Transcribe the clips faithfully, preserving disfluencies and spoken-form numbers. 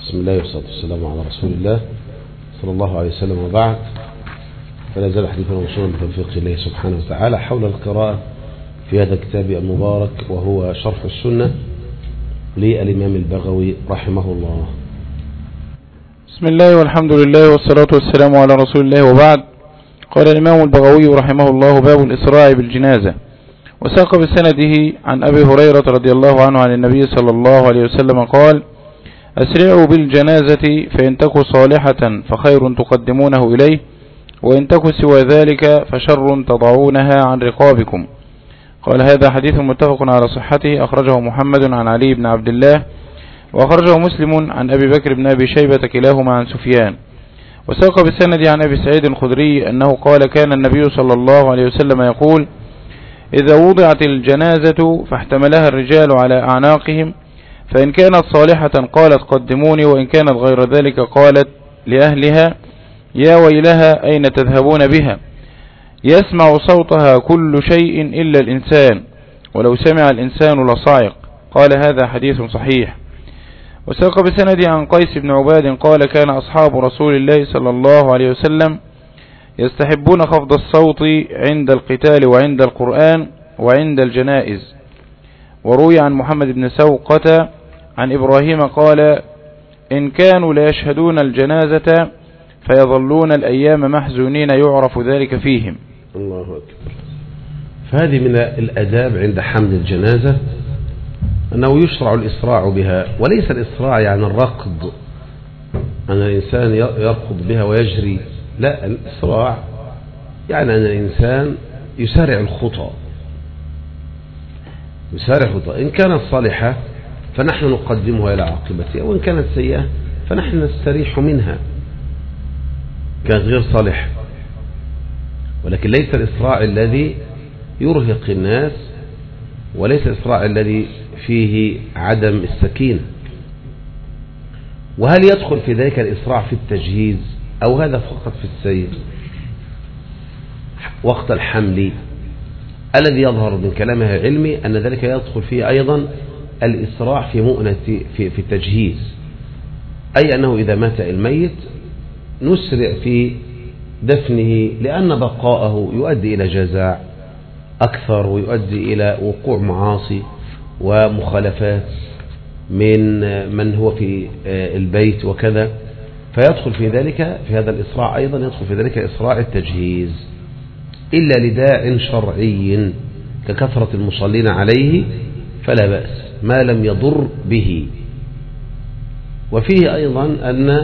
بسم الله والصلاة والسلام على رسول الله صلى الله عليه وسلم، وبعد. فلا زال حديثنا موصولا بتوفيق الله سبحانه وتعالى حول القراءة في هذا الكتاب المبارك، وهو شرح السنة للإمام البغوي رحمه الله. بسم الله والحمد لله والصلاة والسلام على رسول الله، وبعد. قال الإمام البغوي رحمه الله: باب الإسراع بالجنازة. وساق بسنده عن أبي هريرة رضي الله عنه عن النبي صلى الله عليه وسلم قال: أسرعوا بالجنازة فإن تك صالحة فخير تقدمونه إليه، وإن تك سوى ذلك فشر تضعونها عن رقابكم. قال: هذا حديث متفق على صحته، أخرجه محمد عن علي بن عبد الله، وأخرجه مسلم عن أبي بكر بن أبي شيبة كلاهما عن سفيان. وساق بالسند عن أبي سعيد الخدري أنه قال: كان النبي صلى الله عليه وسلم يقول: إذا وضعت الجنازة فاحتملها الرجال على أعناقهم، فإن كانت صالحة قالت قدموني، وإن كانت غير ذلك قالت لأهلها: يا ويلها أين تذهبون بها؟ يسمع صوتها كل شيء إلا الإنسان، ولو سمع الإنسان لصعق. قال: هذا حديث صحيح. وساق بسند عن قيس بن عباد قال: كان أصحاب رسول الله صلى الله عليه وسلم يستحبون خفض الصوت عند القتال وعند القرآن وعند الجنائز. وروي عن محمد بن سوقة عن إبراهيم قال: إن كانوا لا يشهدون الجنازة فيظلون الأيام محزونين يعرف ذلك فيهم. الله أكبر. فهذه من الأداب عند حمل الجنازة أنه يشرع الإسراع بها، وليس الإسراع يعني الركض، أن الإنسان يركض بها ويجري، لا، الإسراع يعني أن الإنسان يسارع الخطى يسارع الخطى إن كانت صالحة فنحن نقدمها إلى عاقبتها، وإن كانت سيئة فنحن نستريح منها. كانت غير صالحة، ولكن ليس الإسراع الذي يرهق الناس، وليس الإسراع الذي فيه عدم السكينة. وهل يدخل في ذلك الإسراع في التجهيز، أو هذا فقط في السير وقت الحمل؟ الذي يظهر من كلامه علمي أن ذلك يدخل فيه أيضا الإسراع في مؤنة في, في التجهيز، أي أنه إذا مات الميت نسرع في دفنه، لأن بقاءه يؤدي إلى جزاء أكثر، ويؤدي إلى وقوع معاصي ومخالفات من من هو في البيت وكذا، فيدخل في ذلك في هذا الإسراع أيضا يدخل في ذلك إسراع التجهيز، إلا لداع شرعي ككثرة المصلين عليه فلا بأس ما لم يضر به. وفيه أيضا أن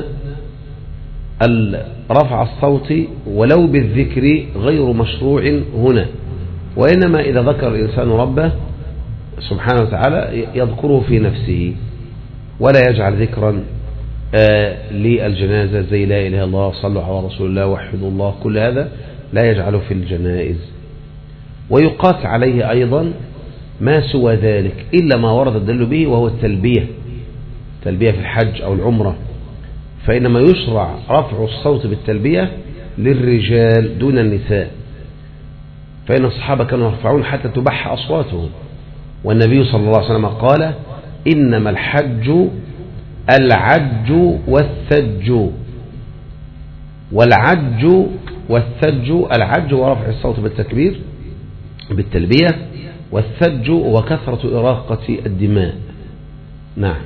رفع الصوت ولو بالذكر غير مشروع هنا، وإنما إذا ذكر الإنسان ربه سبحانه وتعالى يذكره في نفسه، ولا يجعل ذكرا آه للجنازة زي لا إله إلا الله، صلوا على رسول الله، وحدوا الله، كل هذا لا يجعله في الجنائز. ويقاس عليه أيضا ما سوى ذلك إلا ما ورد الدليل به، وهو التلبية تلبية في الحج أو العمرة، فإنما يشرع رفع الصوت بالتلبية للرجال دون النساء، فإن الصحابة كانوا يرفعون حتى تبح أصواتهم، والنبي صلى الله عليه وسلم قال: إنما الحج العج والثج. والعج والثج، العج ورفع الصوت بالتكبير بالتلبية، والثج وكثرة إراقة الدماء. نعم.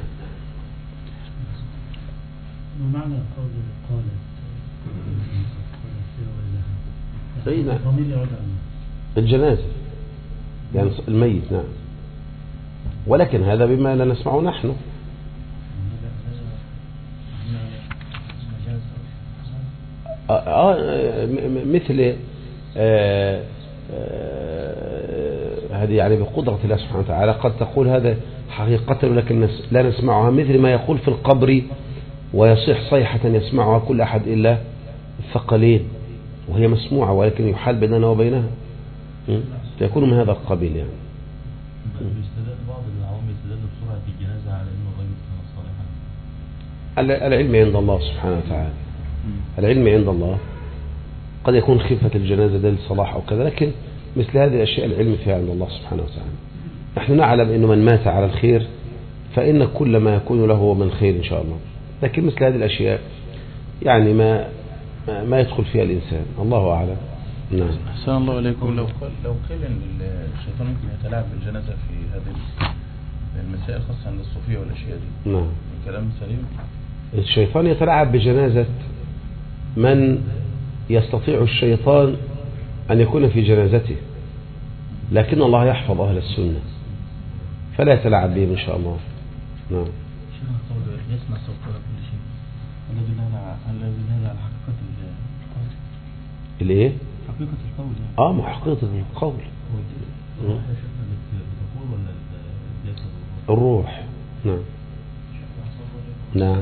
ومعنى قول قالت نعم. الجنازة يعني الميت، نعم، ولكن هذا بما لا نسمعه نحن. آه مثل آه آه هذه يعني بقدرة الله سبحانه وتعالى، قد تقول هذا حقيقة ولكن لا نسمعها، مثل ما يقول في القبر ويصيح صيحة يسمعها كل أحد إلا الثقلين، وهي مسموعة ولكن يحال بيننا وبينها، يكون من هذا القبيل يعني. بعض العوام يستدل بسرعة الجنازة على أنه الرجل كان صالحا. العلم عند الله سبحانه وتعالى، العلم عند الله. قد يكون خفة الجنازة دليل صلاح أو كذا، لكن مثل هذه الأشياء العلم فيها عند الله سبحانه وتعالى. نحن نعلم أنه من مات على الخير فإن كل ما يكون له من خير إن شاء الله. لكن مثل هذه الأشياء يعني ما ما يدخل فيها الإنسان، الله أعلم. نعم. أحسن الله عليكم. لو قال لو قيل إن الشيطان يمكن يتلاعب بالجنازة في هذه المسائل خاصة عند الصوفية والأشياء دي، نعم، الكلام سليم؟ الشيطان يتلاعب بجنازة من يستطيع الشيطان أن يكون في جنازته، لكن الله يحفظ أهل السنة فلا يتلاعب بهم إن شاء الله. نعم. شيخ القول يسمع صوت كل شيء، الذي لا على حقيقة القول. الإيه؟ حقيقة القول يعني. آه ما حقيقة القول. الروح يا شيخنا بتقول ولا الجسد؟ الروح. نعم. نعم.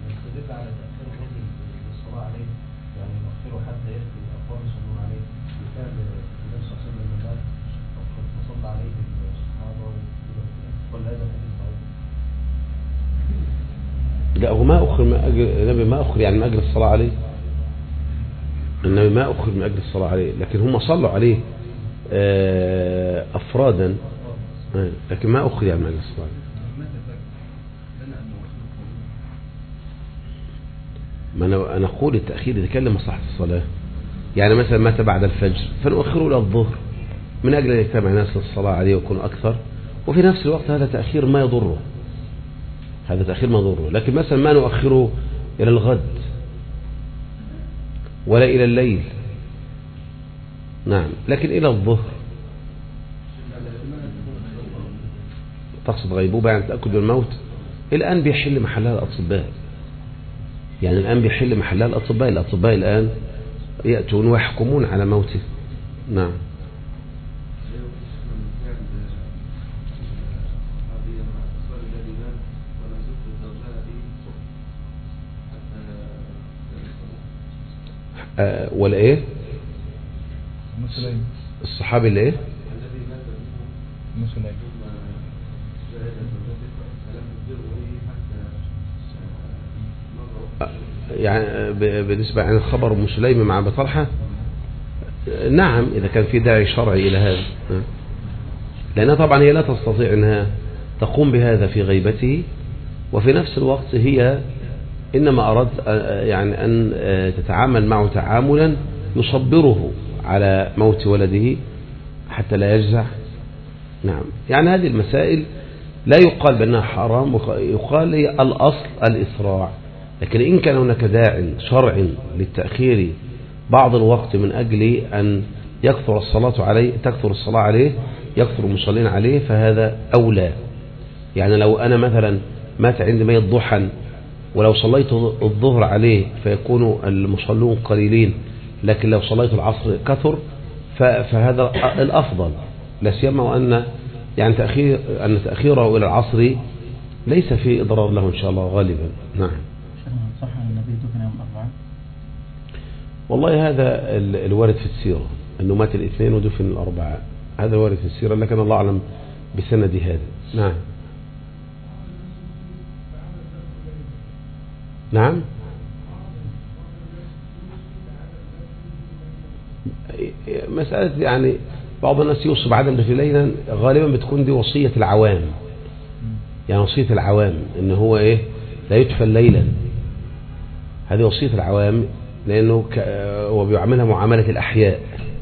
لا هو ما أخر من أجل النبي، ما أخر يعني من أجل الصلاة عليه، النبي ما أخر من أجل الصلاة عليه، لكن هم صلوا عليه أفرادا، لكن ما أخر يعني من أجل الصلاة عليه. ما أنا أنا أقول التأخير إذا كان لمصلحة الصلاة، يعني مثلا مات بعد الفجر فنؤخره إلى الظهر من أجل أن يجتمع الناس للصلاة عليه ويكون أكثر، وفي نفس الوقت هذا تأخير ما يضره، هذا تأخير ما يضره. لكن مثلا ما نؤخره إلى الغد ولا إلى الليل، نعم، لكن إلى الظهر. تقصد غيبوبة يعني تأكد بالموت؟ الآن بيحل محلها الأطباء، يعني الآن بيحل محلها الأطباء، الأطباء الآن يأتون ويحكمون على موته. نعم. أه ولا ايه مسلم الصحابي اللي ايه مسلم يعني بالنسبة عن الخبر أم سليم مع أبي طلحة، نعم إذا كان في داعي شرعي إلى هذا، لأنها طبعا هي لا تستطيع أنها تقوم بهذا في غيبته، وفي نفس الوقت هي إنما أردت يعني أن تتعامل معه تعاملا يصبره على موت ولده حتى لا يجزع. نعم، يعني هذه المسائل لا يقال بأنها حرام، يقال الأصل الإسراع، لكن إن كان هناك داع شرع للتأخير بعض الوقت من أجل أن يكثر الصلاة عليه، تكثر الصلاة عليه، يكثر المصلين عليه، فهذا أولى. يعني لو أنا مثلا مات عندي ميت ضحى ولو صليت الظهر عليه فيكون المصلون قليلين، لكن لو صليت العصر كثر فهذا الأفضل، لا سيما وأن يعني تأخير أن تأخيره إلى العصر ليس فيه إضرار له إن شاء الله غالبا. نعم. صح النبي دفن يوم الأربعاء؟ والله هذا الوارد في السيرة أنه مات الاثنين ودفن الأربعاء، هذا الوارد في السيرة، لكن الله أعلم بسند هذا. نعم. نعم. مسألة يعني بعض الناس يوصي بعدم دفن ليلا، غالبا بتكون دي وصية العوام، يعني وصية العوام ان هو ايه لا يدفن ليلا، هذه وصية العوام، لانه هو بيعملها معاملة الاحياء،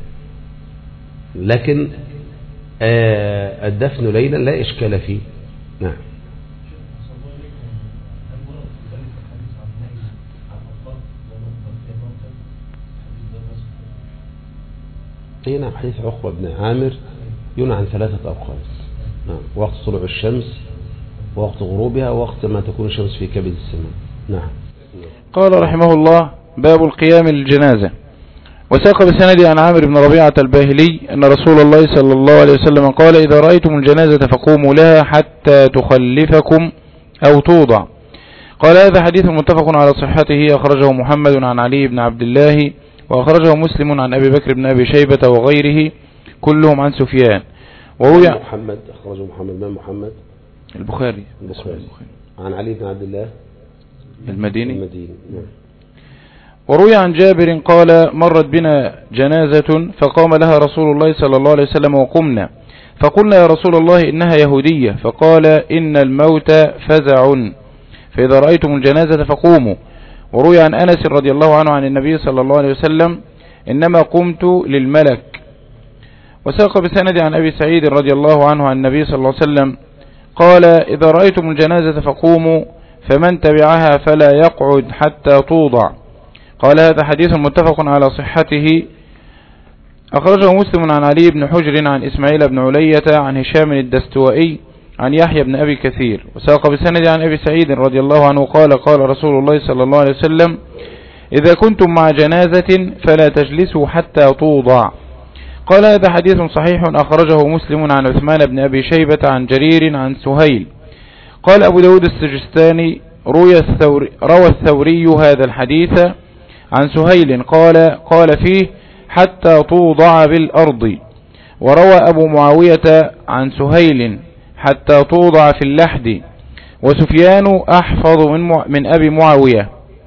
لكن آه الدفن ليلا لا اشكال فيه. نعم. اي نعم، حديث عقبة بن عامر ينهى عن ثلاثة أوقات. نعم، وقت طلوع الشمس، ووقت غروبها، ووقت ما تكون الشمس في كبد السماء. نعم. قال رحمه الله: باب القيام للجنازة. وساق بسند عن عامر بن ربيعة الباهلي أن رسول الله صلى الله عليه وسلم قال: إذا رأيتم الجنازة فقوموا لها حتى تخلفكم أو توضع. قال: هذا حديث متفق على صحته، أخرجه محمد عن علي بن عبد الله، وأخرجه مسلم عن أبي بكر بن أبي شيبة وغيره كلهم عن سفيان. وروي محمد أخرجه محمد بن محمد البخاري البخاري عن علي بن عبد الله المديني, المديني. وروي عن جابر قال: مرت بنا جنازة فقام لها رسول الله صلى الله عليه وسلم وقمنا، فقلنا: يا رسول الله إنها يهودية، فقال: إن الموت فزع، فإذا رأيتم الجنازة فقوموا. وروي عن أنس رضي الله عنه عن النبي صلى الله عليه وسلم إنما قمت للملك. وساق بسند عن أبي سعيد رضي الله عنه عن النبي صلى الله عليه وسلم قال إذا رأيتم الجنازة فقوموا فمن تبعها فلا يقعد حتى توضع. قال هذا حديث متفق على صحته، أخرجه مسلم عن علي بن حجر عن إسماعيل بن علية عن هشام الدستوائي عن يحيى بن أبي كثير. وساق بسند عن أبي سعيد رضي الله عنه قال قال رسول الله صلى الله عليه وسلم إذا كنتم مع جنازة فلا تجلسوا حتى توضع. قال هذا حديث صحيح، أخرجه مسلم عن عثمان بن أبي شيبة عن جرير عن سهيل. قال أبو داود السجستاني روى الثوري, روى الثوري هذا الحديث عن سهيل قال قال فيه حتى توضع بالأرض. وروى أبو معاوية عن سهيل حتى توضع في اللحد. وسفيان أحفظ من, من أبي معاوية.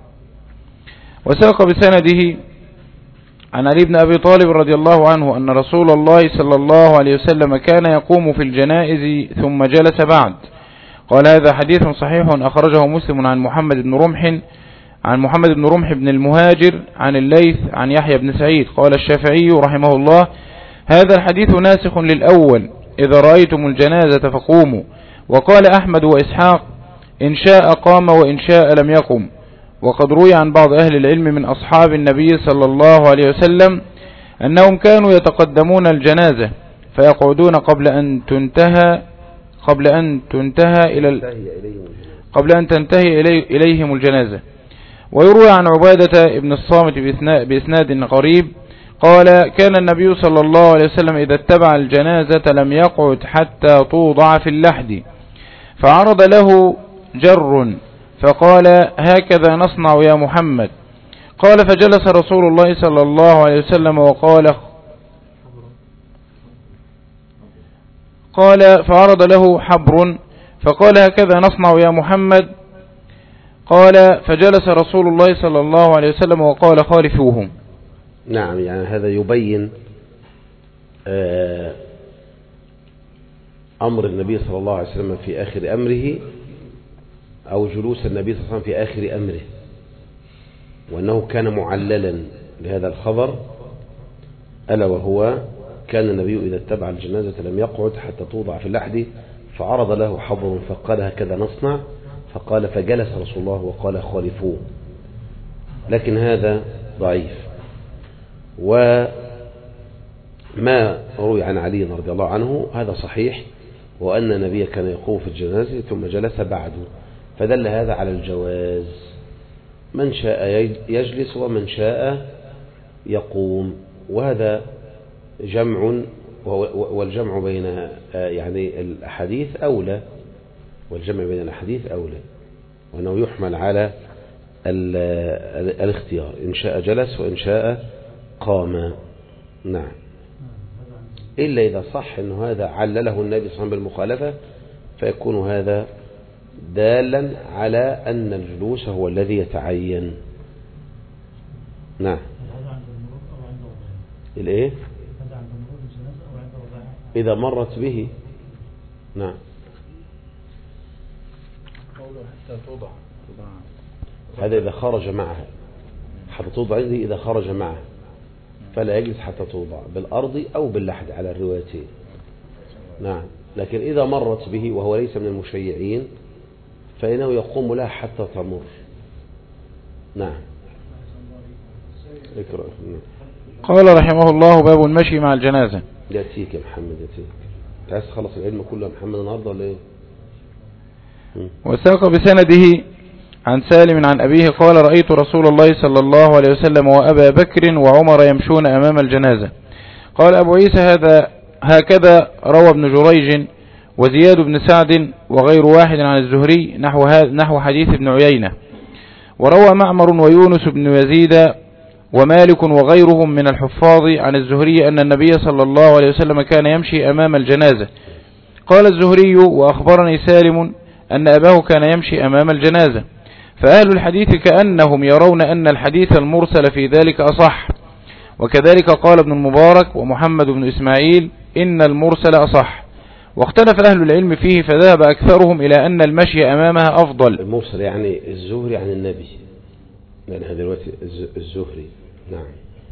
وساق بسنده عن علي بن أبي طالب رضي الله عنه أن رسول الله صلى الله عليه وسلم كان يقوم في الجنائز ثم جلس بعد. قال هذا حديث صحيح، أخرجه مسلم عن محمد بن رمح عن محمد بن رمح بن المهاجر عن الليث عن يحيى بن سعيد. قال الشافعي رحمه الله هذا الحديث ناسخ للأول إذا رأيتم الجنازة فقوموا. وقال أحمد وإسحاق إن شاء قام وإن شاء لم يقم. وقد روي عن بعض أهل العلم من أصحاب النبي صلى الله عليه وسلم أنهم كانوا يتقدمون الجنازة فيقعدون قبل أن تنتهى قبل أن تنتهى إلى قبل أن تنتهي إليهم الجنازة. ويروى عن عبادة ابن الصامت بإسناد قريب قال كان النبي صلى الله عليه وسلم إذا اتبع الجنازة لم يقعد حتى توضع في اللحد، فعرض له جر فقال هكذا نصنع يا محمد. قال فجلس رسول الله صلى الله عليه وسلم وقال قال فعرض له حبر فقال هكذا نصنع يا محمد. قال فجلس رسول الله صلى الله عليه وسلم وقال خالفوهم. نعم، يعني هذا يبين أمر النبي صلى الله عليه وسلم في آخر أمره، أو جلوس النبي صلى الله عليه وسلم في آخر أمره، وأنه كان معللا بهذا الخبر، ألا وهو كان النبي إذا اتبع الجنازة لم يقعد حتى توضع في اللحد، فعرض له حبر فقال هكذا نصنع، فقال فجلس رسول الله وقال خالفوه. لكن هذا ضعيف. وما روي عن علي رضي الله عنه هذا صحيح، وأن النبي كان يقوم في الجنازة ثم جلس بعده، فدل هذا على الجواز، من شاء يجلس ومن شاء يقوم. وهذا جمع، والجمع بين يعني الأحاديث أولى، والجمع بين الأحاديث أولى، وأنه يحمل على الاختيار، إن شاء جلس وإن شاء قام. نعم، إلا إذا صح أنه هذا علله النبي صلى الله عليه وسلم بالمخالفة، فيكون هذا دالا على أن الجلوس هو الذي يتعين. نعم. الإيه؟ إذا مرت به. نعم. هذا إذا خرج معها، حتى توضع إذا خرج معها، فلا يجلس حتى توضع بالأرض أو باللحد على الروايتين. نعم. لكن إذا مرت به وهو ليس من المشيعين فإنه يقوم لها حتى تمر. نعم. اقرأ. قال رحمه الله باب المشي مع الجنازة. يأتيك يا محمد، يأتيك. تعال تخلص العلم كله يا محمد النهارده ولا ايه؟ وساق بسنده عن سالم عن أبيه قال رأيت رسول الله صلى الله عليه وسلم وأبا بكر وعمر يمشون أمام الجنازة. قال أبو عيسى هذا هكذا روى ابن جريج وزياد بن سعد وغير واحد عن الزهري نحو, نحو حديث ابن عيينة. وروى معمر ويونس بن يزيد ومالك وغيرهم من الحفاظ عن الزهري أن النبي صلى الله عليه وسلم كان يمشي أمام الجنازة. قال الزهري وأخبرني سالم أن أباه كان يمشي أمام الجنازة. فأهل الحديث كأنهم يرون أن الحديث المرسل في ذلك أصح، وكذلك قال ابن المبارك ومحمد بن إسماعيل إن المرسل أصح. واختلف أهل العلم فيه فذهب أكثرهم إلى أن المشي أمامها أفضل. المرسل يعني الزهري عن النبي، يعني هذا دلوقتي الزهري. نعم.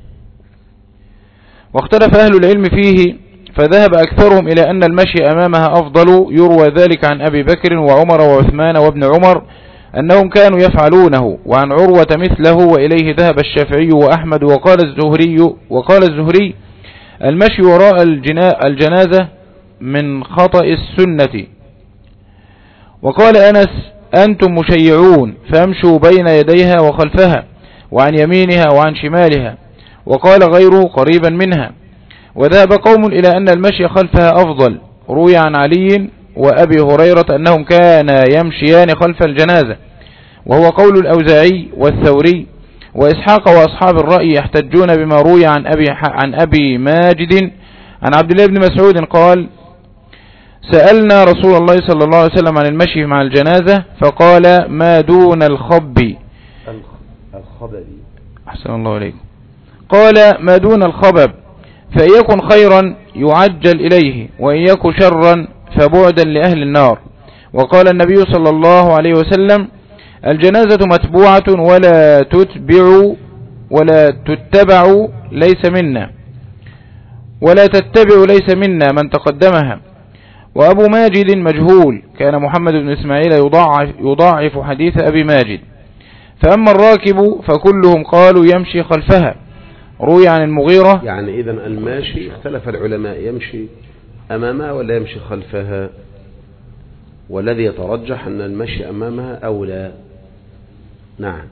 واختلف أهل العلم فيه فذهب أكثرهم إلى أن المشي أمامها أفضل، يروى ذلك عن أبي بكر وعمر وعثمان وابن عمر أنهم كانوا يفعلونه، وعن عروة مثله، وإليه ذهب الشافعي وأحمد. وقال الزهري وقال الزهري المشي وراء الجنازة من خطأ السنة. وقال أنس أنتم مشيعون فامشوا بين يديها وخلفها وعن يمينها وعن شمالها. وقال غيره قريبا منها. وذهب قوم إلى أن المشي خلفها أفضل، روي عن علي وأبي هريرة أنهم كانا يمشيان خلف الجنازة، وهو قول الأوزاعي والثوري وإسحاق وأصحاب الرأي يحتجون بما روي عن أبي, عن أبي ماجد عن عبد الله بن مسعود قال سألنا رسول الله صلى الله عليه وسلم عن المشي مع الجنازة فقال ما دون الخب الخبب أحسن الله عليكم قال ما دون الخبب فإن يكن خيرا يعجل إليه وإن يكن شرا فبعدا لأهل النار. وقال النبي صلى الله عليه وسلم الجنازة متبوعة ولا تتبع ولا تتبع ليس منا ولا تتبع ليس منا من تقدمها. وأبو ماجد مجهول، كان محمد بن إسماعيل يضاعف, يضاعف حديث أبي ماجد. فأما الراكب فكلهم قالوا يمشي خلفها، روي عن المغيرة. يعني إذن الماشي اختلف العلماء يمشي أمامها ولا يمشي خلفها، والذي يترجح أن المشي أمامها أولى. نعم.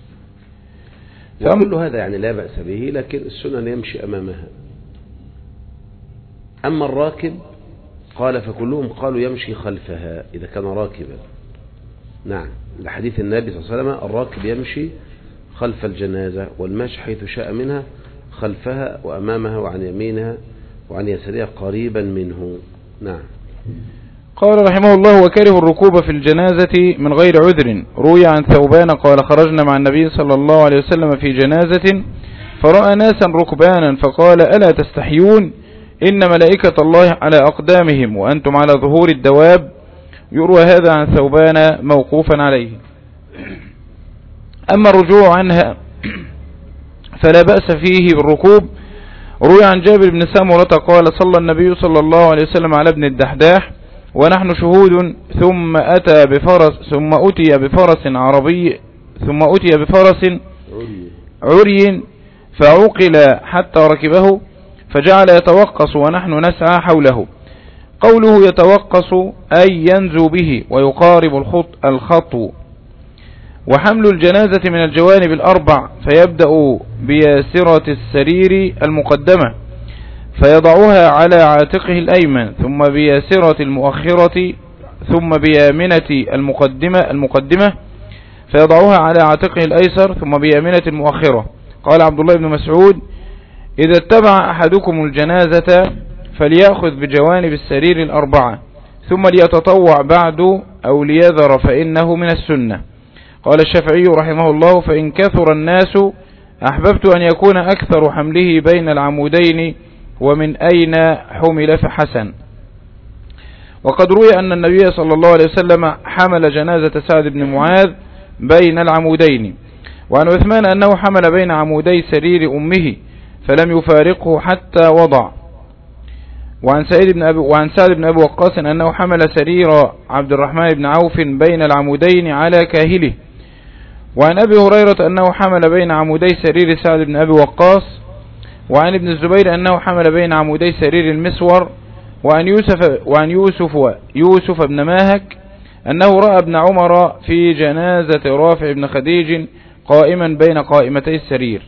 وكل هذا يعني لا بأس به، لكن السنن يمشي أمامها. أما الراكب قال فكلهم قالوا يمشي خلفها إذا كان راكبا. نعم، لحديث النبي صلى الله عليه وسلم الراكب يمشي خلف الجنازة والماشي حيث شاء منها خلفها وأمامها وعن يمينها وعن يسارها قريبا منه. نعم. قال رحمه الله وكره الركوب في الجنازة من غير عذر، روي عن ثوبان قال خرجنا مع النبي صلى الله عليه وسلم في جنازة فرأى ناسا ركبانا فقال ألا تستحيون إن ملائكة الله على أقدامهم وأنتم على ظهور الدواب. يروى هذا عن ثوبان موقوفا عليه. أما الرجوع عنها فلا بأس فيه بالركوب، روي عن جابر بن سمرة قال صلى النبي صلى الله عليه وسلم على ابن الدحداح ونحن شهود ثم أتى بفرس ثم أتي بفرس عربي ثم أتي بفرس عري فعقل حتى ركبه فجعل يتوقص ونحن نسعى حوله. قوله يتوقص أي ينزو به ويقارب الخط الخطو. وحمل الجنازة من الجوانب الأربع فيبدأ بياسرة السرير المقدمة فيضعها على عاتقه الأيمن ثم بياسرة المؤخرة ثم بيامنة المقدمة المقدمة فيضعها على عاتقه الأيسر ثم بيامنة المؤخرة. قال عبد الله بن مسعود إذا اتبع أحدكم الجنازة فليأخذ بجوانب السرير الأربعة ثم ليتطوع بعد أو ليذر فإنه من السنة. قال الشافعي رحمه الله فإن كثر الناس أحببت أن يكون أكثر حمله بين العمودين ومن أين حمل فحسن. وقد روي أن النبي صلى الله عليه وسلم حمل جنازة سعد بن معاذ بين العمودين، وعن عثمان أنه حمل بين عمودي سرير أمه فلم يفارقه حتى وضع. وعن سعيد بن أبي وعن سعد بن أبي وقاص أنه حمل سرير عبد الرحمن بن عوف بين العمودين على كاهله. وعن أبي هريرة أنه حمل بين عمودي سرير سعد بن أبي وقاص. وعن ابن الزبير أنه حمل بين عمودي سرير المسور. وعن يوسف وعن يوسف يوسف بن ماهك أنه رأى ابن عمر في جنازة رافع بن خديج قائما بين قائمتي السرير.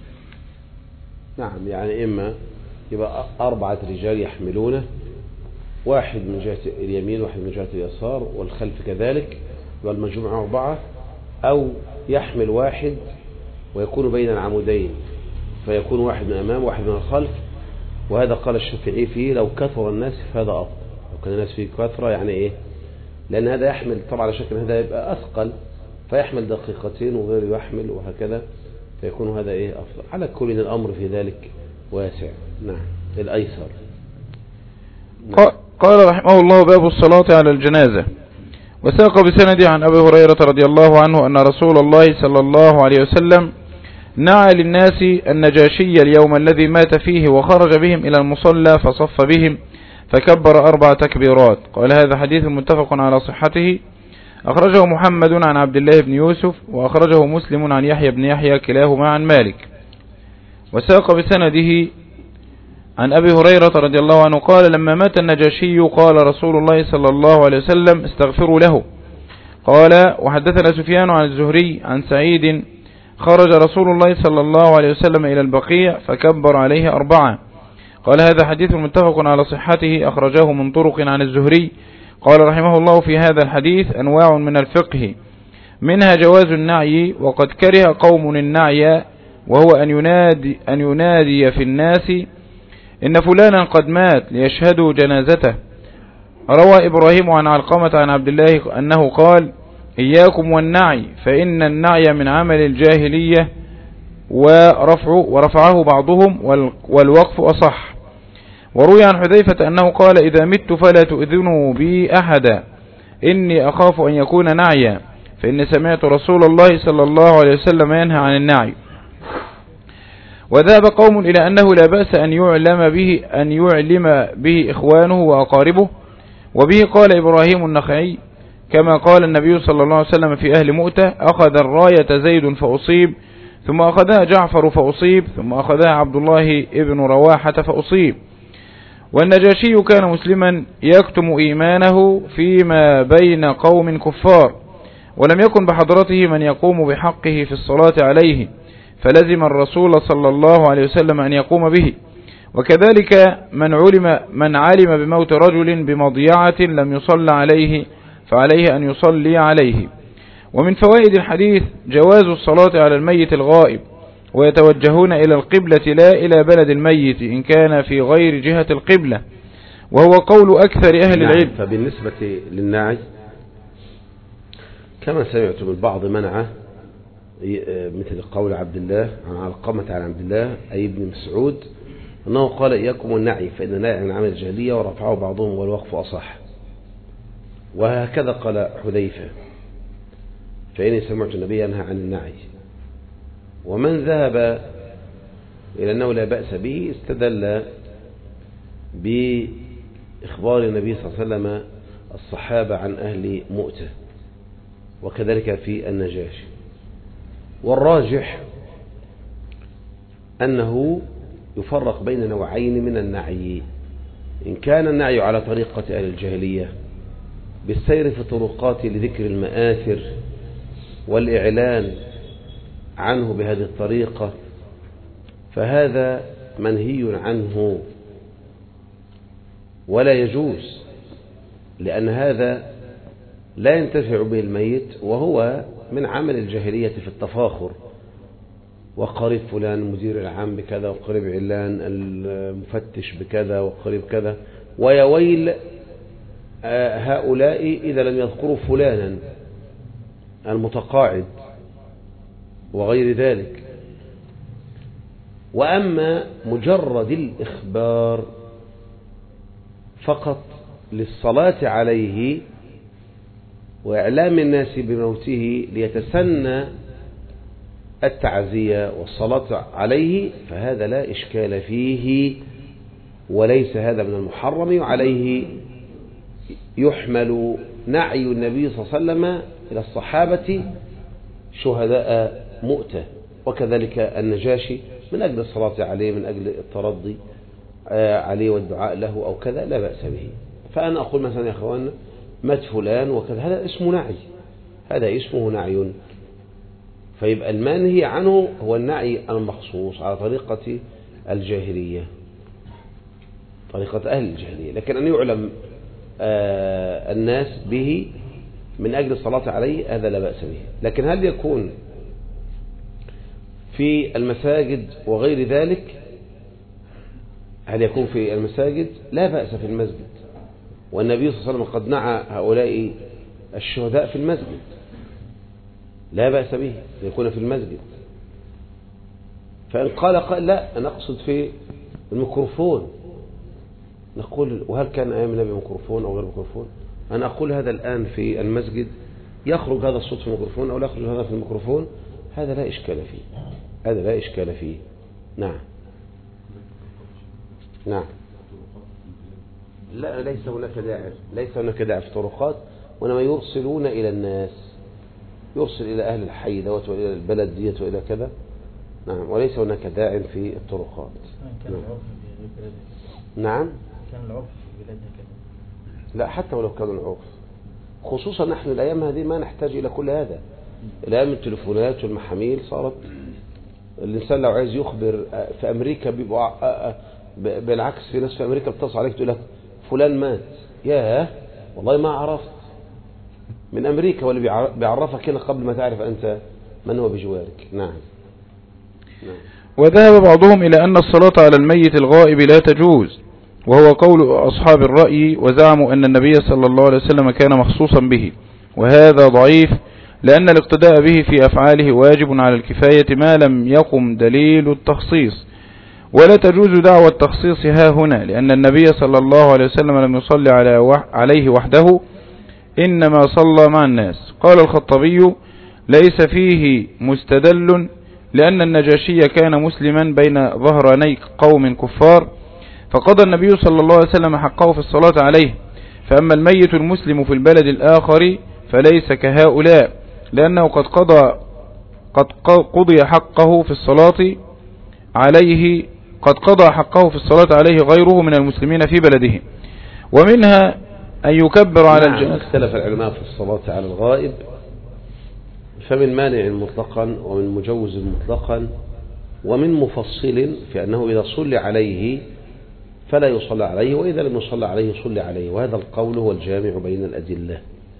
نعم، يعني إما يبقى أربعة رجال يحملونه، واحد من جهة اليمين واحد من جهة اليسار والخلف كذلك، يبقى المجموع أربعة، أو يحمل واحد ويكون بين العمودين فيكون واحد من الأمام واحد من الخلف. وهذا قال الشافعي فيه لو كثر الناس فهذا أفضل، لو كان الناس فيه كثرة يعني إيه، لأن هذا يحمل طبعا على شكل هذا يبقى أثقل فيحمل دقيقتين وغير يحمل وهكذا فيكون هذا إيه أفضل. على كل الأمر في ذلك واسع. نعم، الأيسر. نعم. قال رحمه الله: باب الصلاة على الجنازة. وساق بسند عن أبي هريرة رضي الله عنه أن رسول الله صلى الله عليه وسلم نعى للناس النجاشي اليوم الذي مات فيه، وخرج بهم إلى المصلى فصف بهم فكبر أربع تكبيرات. قال: هذا حديث متفق على صحته، أخرجه محمد عن عبد الله بن يوسف، وأخرجه مسلم عن يحيى بن يحيى كلاهما عن مالك. وساق بسنده عن أبي هريرة رضي الله عنه قال: لما مات النجاشي قال رسول الله صلى الله عليه وسلم: استغفروا له. قال: وحدثنا سفيان عن الزهري عن سعيد: خرج رسول الله صلى الله عليه وسلم إلى البقيع فكبر عليه أربعة. قال: هذا حديث متفق على صحته، أخرجه من طرق عن الزهري. قال رحمه الله: في هذا الحديث أنواع من الفقه، منها جواز النعي، وقد كره قوم النعي، وهو أن ينادي, أن ينادي في الناس إن فلانا قد مات ليشهدوا جنازته. روى إبراهيم عن علقمة عن عبد الله أنه قال: إياكم والنعي فإن النعي من عمل الجاهلية، ورفعه, ورفعه بعضهم، والوقف أصح. وروي عن حذيفة أنه قال: إذا مت فلا تؤذنوا بي أحدا، إني أخاف أن يكون نعيا، فإني سمعت رسول الله صلى الله عليه وسلم ينهى عن النعي. وذهب قوم إلى أنه لا بأس أن يعلم به أن يعلم به إخوانه وأقاربه، وبه قال إبراهيم النخعي، كما قال النبي صلى الله عليه وسلم في أهل مؤتة: أخذ الراية زيد فأصيب، ثم أخذها جعفر فأصيب، ثم أخذها عبد الله ابن رواحة فأصيب. والنجاشي كان مسلما يكتم إيمانه فيما بين قوم كفار، ولم يكن بحضرته من يقوم بحقه في الصلاة عليه، فلزم الرسول صلى الله عليه وسلم أن يقوم به. وكذلك من علم من علم بموت رجل بمضيعة لم يصلى عليه، فعليه أن يصلي عليه. ومن فوائد الحديث جواز الصلاة على الميت الغائب، ويتوجهون إلى القبلة لا إلى بلد الميت إن كان في غير جهة القبلة، وهو قول أكثر أهل العلم. فبالنسبة للنعي كما سمعت بالبعض منعه، مثل قول عبد الله عن علقمة عن عبد الله أي ابن مسعود أنه قال: إياكم والنعي فإن النعي من عمل الجاهلية، ورفعه بعضهم والوقف أصح. وهكذا قال حذيفة: فإني سمعت النبي ينهى عن النعي. ومن ذهب إلى أنه لا بأس به استدل بإخبار النبي صلى الله عليه وسلم الصحابة عن أهل مؤتة، وكذلك في النجاشي. والراجح أنه يفرق بين نوعين من النعي: إن كان النعي على طريقة أهل الجاهلية بالسير في طرقات لذكر المآثر والإعلان عنه بهذه الطريقة، فهذا منهي عنه ولا يجوز، لأن هذا لا ينتفع به الميت، وهو من عمل الجاهلية في التفاخر: وقريب فلان المدير العام بكذا، وقريب علان المفتش بكذا، وقريب كذا، ويا ويل هؤلاء إذا لم يذكروا فلانا المتقاعد وغير ذلك. وأما مجرد الإخبار فقط للصلاة عليه وإعلام الناس بموته ليتسنى التعزية والصلاة عليه، فهذا لا إشكال فيه، وليس هذا من المحرم، وعليه يحمل نعي النبي صلى الله عليه وسلم إلى الصحابة شهداء مؤتة، وكذلك النجاشي من أجل الصلاة عليه، من أجل الترضي عليه والدعاء له أو كذا، لا بأس به. فأنا أقول مثلا: يا أخوان مات فلان وكذا، هذا اسمه نعي، هذا اسمه نعي. فيبقى المنهي عنه هو النعي المخصوص على طريقة الجاهلية، طريقة أهل الجاهلية. لكن أن يعلم آه الناس به من أجل الصلاة عليه هذا لا بأس به. لكن هل يكون في المساجد وغير ذلك؟ هل يكون في المساجد؟ لا بأس في المسجد، والنبي صلى الله عليه وسلم قد نعى هؤلاء الشهداء في المسجد، لا بأس به يكون في المسجد. فإن قال قال لا، أنا أقصد في الميكروفون، نقول وهل كان أيام النبي ميكروفون أو غير ميكروفون؟ أنا أقول هذا الآن في المسجد يخرج هذا الصوت في الميكروفون أو لا يخرج هذا في الميكروفون، هذا لا إشكال فيه، هذا لا إشكال فيه. نعم نعم. لا ليس هناك داعي، ليس هناك داعي في الطرقات، وإنما يرسلون إلى الناس، يرسل إلى أهل الحي دوت وإلى البلد ديت وإلى كذا. نعم، وليس هناك داع في الطرقات. كان نعم. العرف في بلادنا نعم. كان العرف في بلادنا كذا. لا حتى ولو كان العرف، خصوصا نحن الأيام هذه ما نحتاج إلى كل هذا. الأيام التليفونات والمحاميل صارت الإنسان لو عايز يخبر في أمريكا بيبقى بالعكس، في ناس في أمريكا بتصل عليك تقول لك فلان مات، ياه والله ما عرفت، من أمريكا واللي بيعرفك هنا قبل ما تعرف أنت من هو بجوارك. نعم. نعم. وذهب بعضهم إلى أن الصلاة على الميت الغائب لا تجوز، وهو قول أصحاب الرأي، وزعموا أن النبي صلى الله عليه وسلم كان مخصوصا به، وهذا ضعيف، لأن الاقتداء به في أفعاله واجب على الكفاية ما لم يقم دليل التخصيص، ولا تجوز دعوى التخصيص ها هنا، لأن النبي صلى الله عليه وسلم لم يصلي عليه وحده، إنما صلى مع الناس. قال الخطبي: ليس فيه مستدل، لأن النجاشي كان مسلما بين ظهراني قوم كفار، فقضى النبي صلى الله عليه وسلم حقه في الصلاة عليه، فأما الميت المسلم في البلد الآخر فليس كهؤلاء، لأنه قد قضى قد قضي حقه في الصلاة عليه قد قضى حقه في الصلاة عليه غيره من المسلمين في بلده. ومنها أن يكبر على نعم. الجنازة. اختلف العلماء في الصلاة على الغائب، فمن مانع مطلقا ومن مجوز مطلقا ومن مفصل في أنه إذا صلى عليه فلا يصلى عليه، وإذا لم يصلى عليه صلى عليه، وهذا القول هو الجامع بين الأدلة.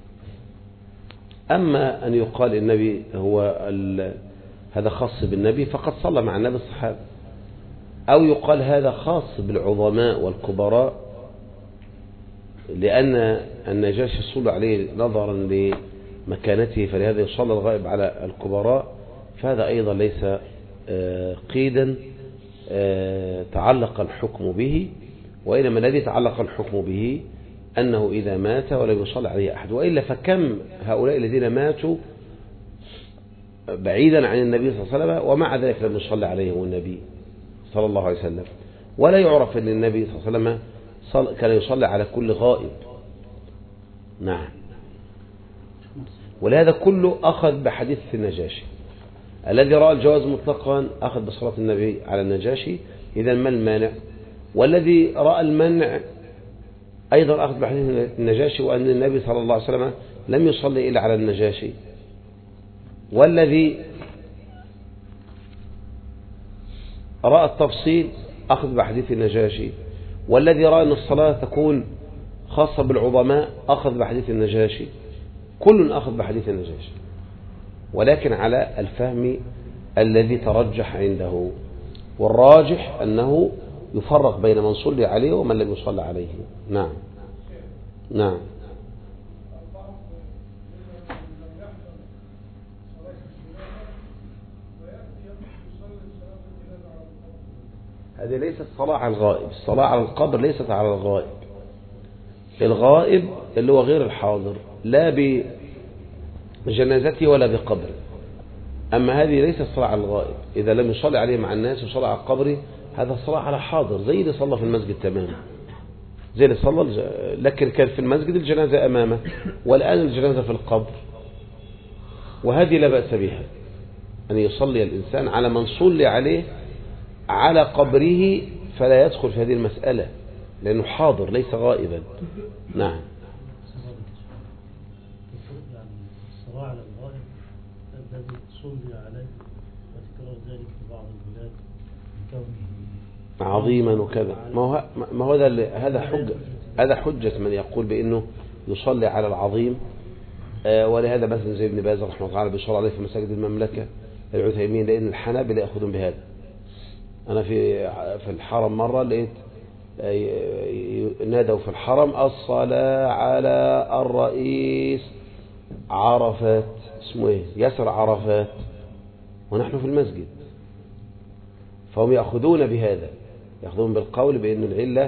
أما أن يقال النبي هو هذا خاص بالنبي فقد صلى مع النبي الصحابة، أو يقال هذا خاص بالعظماء والكبراء لأن النجاشي صلى عليه نظرا لمكانته، فلهذا يصلى الغائب على الكبراء، فهذا أيضا ليس قيدا تعلق الحكم به، وإنما الذي تعلق الحكم به أنه إذا مات ولم يصلى عليه أحد. وإلا فكم هؤلاء الذين ماتوا بعيدا عن النبي صلى الله عليه وسلم ومع ذلك لم يصلى عليهم النبي صلى الله عليه وسلم، ولا يعرف أن النبي صلى الله عليه وسلم كان يصلي على كل غائب. نعم. ولهذا كله أخذ بحديث النجاشي، الذي رأى الجواز مطلقا أخذ بصلاة النبي على النجاشي، إذا ما المانع؟ والذي رأى المنع أيضا أخذ بحديث النجاشي وأن النبي صلى الله عليه وسلم لم يصلي إلا على النجاشي. والذي رأى التفصيل أخذ بحديث النجاشي، والذي رأى أن الصلاة تكون خاصة بالعظماء أخذ بحديث النجاشي، كل أخذ بحديث النجاشي، ولكن على الفهم الذي ترجح عنده، والراجح أنه يفرق بين من صلي عليه ومن لم يصلى عليه. نعم. نعم. هذه ليست صلاة على الغائب، الصلاة على القبر ليست على الغائب. الغائب اللي هو غير الحاضر لا بجنازته ولا بقبره، أما هذه ليست صلاة على الغائب. إذا لم يصلي عليه مع الناس وصلى على قبره هذا صلاة على حاضر، زي اللي صلى في المسجد تماما، زي اللي صلى لكن كان في المسجد الجنازة أمامه والآن الجنازة في القبر، وهذه لا بأس بها أن يصلي الإنسان على من صلي عليه على قبره، فلا يدخل في هذه المسألة لأنه حاضر ليس غائبا. نعم. الصلاة على الغائب الذي صلي عليه وتكرر ذلك في بعض البلاد بكونه عظيما وكذا، ما هو ما هو هذا حجة، هذا حجة من يقول بأنه يصلي على العظيم. آه ولهذا مثلا زي ابن باز رحمه الله تعالى بيصلي عليه في مساجد المملكة، العثيمين، لأن الحنابلة يأخذون بهذا. أنا في في الحرم مرة لقيت نادوا في الحرم الصلاة على الرئيس عرفات، اسمه ايه، ياسر عرفات، ونحن في المسجد. فهم يأخذون بهذا، يأخذون بالقول بأن العلة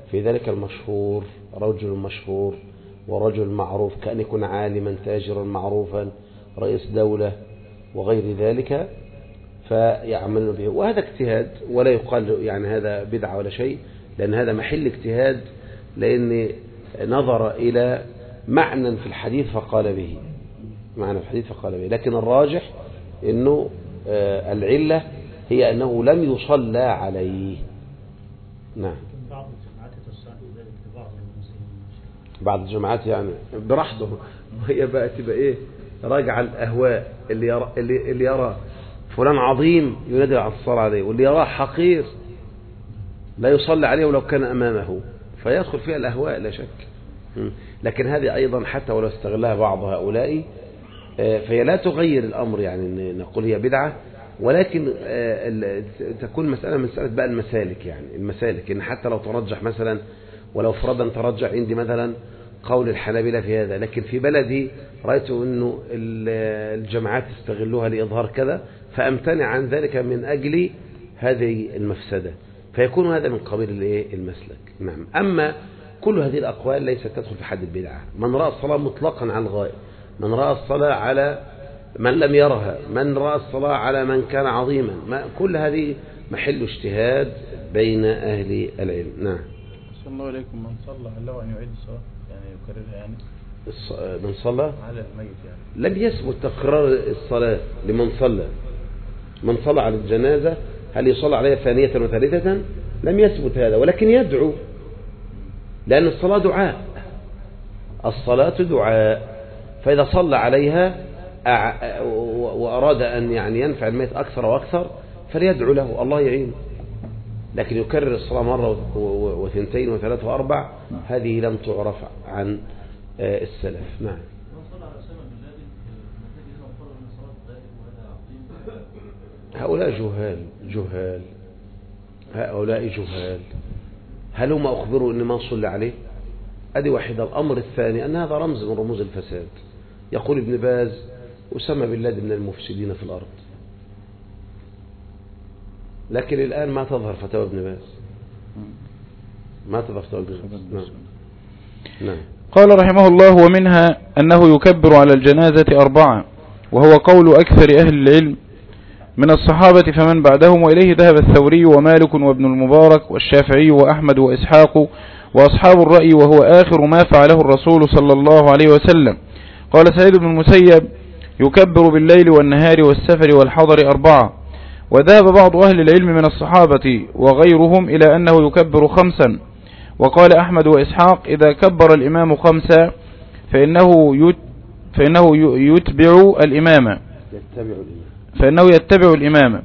في ذلك المشهور رجل مشهور ورجل معروف، كأن يكون عالما تاجرا معروفا رئيس دولة وغير ذلك، فيعملون به. وهذا اجتهاد ولا يقال يعني هذا بدعة ولا شيء، لأن هذا محل اجتهاد، لأن نظر إلى معنى في الحديث فقال به، معنى في الحديث فقال به. لكن الراجح أنه العلة هي أنه لم يصلى عليه. نعم. بعض الجماعات تسعى ذلك لبعض المسلمين. بعض الجماعات يعني براحته، هي بقى تبقى ايه، راجع الاهواء. اللي يرى اللي, اللي يرى فلان عظيم ينادي على الصلاة عليه، واللي يراه حقير لا يصلي عليه ولو كان امامه، فيدخل فيها الاهواء لا شك. لكن هذه ايضا حتى ولو استغلها بعض هؤلاء فهي لا تغير الامر، يعني نقول هي بدعة، ولكن تكون مسألة من مسألة بقى المسالك. يعني المسالك إن حتى لو ترجح مثلا، ولو فرضا ترجح عندي مثلا قول الحنابلة في هذا، لكن في بلدي رأيت أنه الجماعات تستغلوها لإظهار كذا، فأمتنع عن ذلك من أجل هذه المفسدة، فيكون هذا من قبيل المسلك. نعم. أما كل هذه الأقوال ليست تدخل في حد البدعة. من رأى الصلاة مطلقا على الغائب، من رأى الصلاة على من لم يرها، من رأى الصلاة على من كان عظيما، ما كل هذه محل اجتهاد بين أهل العلم. نعم. صلى الله عليكم. من صلى هل له أن يعيد الصلاة يعني يكررها يعني من صلى على الميت يعني لم يثبت تكرار الصلاة لمن صلى. من صلى على الجنازة هل يصلى عليها ثانية وثالثة؟ لم يثبت هذا، ولكن يدعو، لأن الصلاة دعاء، الصلاة دعاء، فإذا صلى عليها وأراد أن يعني ينفع الميت أكثر وأكثر فليدعو له الله يعينه. لكن يكرر الصلاة مرة وثنتين وثلاثة وأربع هذه لم تعرف عن السلف. نعم. هؤلاء جهال جهال هؤلاء جهال هل هم أخبروا أن ما صلى عليه؟ أدي واحدة. الأمر الثاني أن هذا رمز من رموز الفساد. يقول ابن باز أسامة بن لادن من المفسدين في الأرض، لكن الآن ما تظهر فتاوى ابن باز، ما تظهر فتاوى ابن باز. نعم. نعم. قال رحمه الله: ومنها أنه يكبر على الجنازة أربعة، وهو قول أكثر أهل العلم من الصحابة فمن بعدهم، وإليه ذهب الثوري ومالك وابن المبارك والشافعي وأحمد وإسحاق وأصحاب الرأي، وهو آخر ما فعله الرسول صلى الله عليه وسلم. قال سعيد بن المسيب: يكبر بالليل والنهار والسفر والحضر أربعة. وذهب بعض أهل العلم من الصحابة وغيرهم إلى أنه يكبر خمسا. وقال أحمد وإسحاق: إذا كبر الإمام خمسا فإنه يت فإنه يتبع الإمام فإنه يتبع الإمام.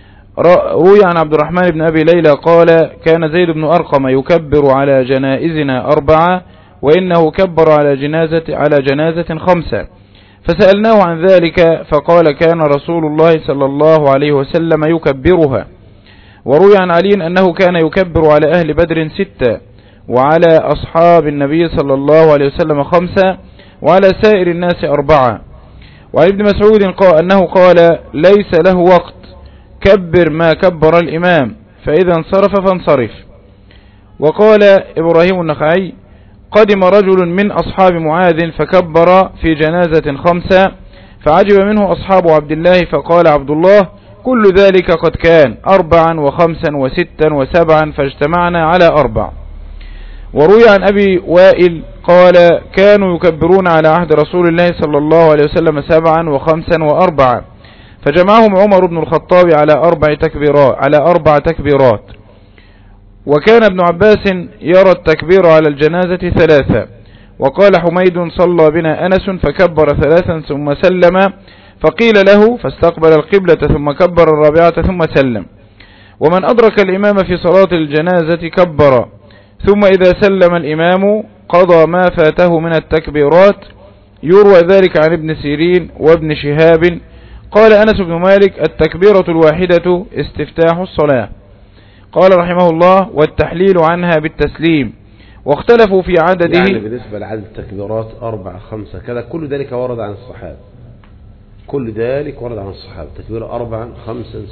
روي عن عبد الرحمن بن أبي ليلى قال: كان زيد بن أرقم يكبر على جنائزنا أربعة، وإنه كبر على جنازة على جنازة خمسة. فسألناه عن ذلك فقال: كان رسول الله صلى الله عليه وسلم يكبرها. وروي عن علي أنه كان يكبر على أهل بدر ستة، وعلى أصحاب النبي صلى الله عليه وسلم خمسة، وعلى سائر الناس أربعة. وعن ابن مسعود قال أنه قال: ليس له وقت، كبر ما كبر الإمام، فإذا انصرف فانصرف. وقال إبراهيم النخعي: قدم رجل من أصحاب معاذ فكبر في جنازة خمسة، فعجب منه أصحاب عبد الله، فقال عبد الله: كل ذلك قد كان أربعا وخمسا وستا وسبعا، فاجتمعنا على أربع. وروي عن أبي وائل قال: كانوا يكبرون على عهد رسول الله صلى الله عليه وسلم سبعا وخمسا وأربعا، فجمعهم عمر بن الخطاب على أربع تكبيرات على أربع تكبيرات. وكان ابن عباس يرى التكبير على الجنازة ثلاثة. وقال حميد: صلى بنا أنس فكبر ثلاثا ثم سلم، فقيل له: فاستقبل القبلة ثم كبر الرابعة ثم سلم. ومن أدرك الإمام في صلاة الجنازة كبر، ثم إذا سلم الإمام قضى ما فاته من التكبيرات. يروى ذلك عن ابن سيرين وابن شهاب. قال أنس بن مالك: التكبيرة الواحدة استفتاح الصلاة. قال رحمه الله: والتحليل عنها بالتسليم. واختلفوا في عدده، يعني بالنسبة لعدد التكبيرات أربعة خمسة كذا، كل ذلك ورد عن الصحابة، كل ذلك ورد عن الصحابة، تكبير أربعا خمسا ستا سبعا.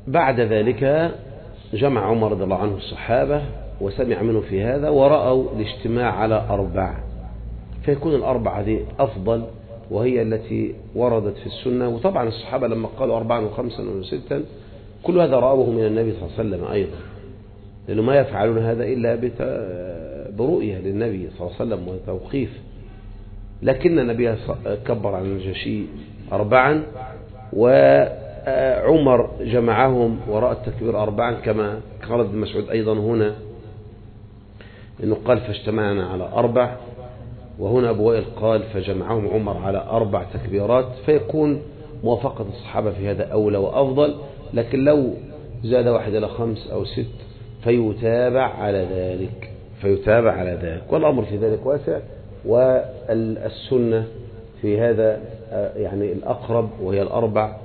بعد ذلك جمع عمر رضي الله عنه الصحابة وسمع منه في هذا ورأوا الاجتماع على أربع، فيكون الأربعة دي أفضل وهي التي وردت في السنة. وطبعا الصحابة لما قالوا أربعا وخمسا وستا كل هذا رأوه من النبي صلى الله عليه وسلم أيضا، لأنه ما يفعلون هذا إلا برؤية للنبي صلى الله عليه وسلم وتوقيف. لكن النبي كبر عن النجاشي أربعا وعمر جمعهم ورأى التكبير أربعا، كما قال ابن مسعود أيضا هنا إنه قال فاجتمعنا على أربع، وهنا أبو وائل قال فجمعهم عمر على أربع تكبيرات، فيكون موافقة الصحابة في هذا أولى وأفضل. لكن لو زاد واحد إلى خمس أو ست فيتابع على ذلك فيتابع على ذلك والأمر في ذلك واسع. والسنة في هذا يعني الأقرب وهي الأربع،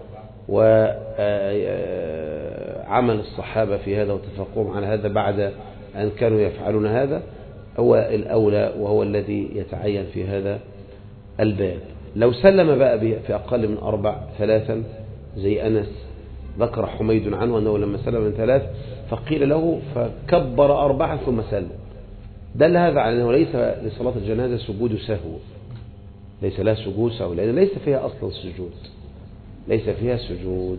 وعمل الصحابة في هذا وتفقهم على هذا بعد أن كانوا يفعلون هذا هو الأولى وهو الذي يتعين في هذا الباب. لو سلم بقى في أقل من أربع ثلاثا زي أنس ذكر حميد عنه أنه لما سلم من ثلاث فقيل له فكبر أربعا ثم سلم، دل هذا على أنه ليس لصلاة الجنازة سجود سهو، ليس لها سجود سهو لأن ليس فيها أصلا سجود، ليس فيها سجود.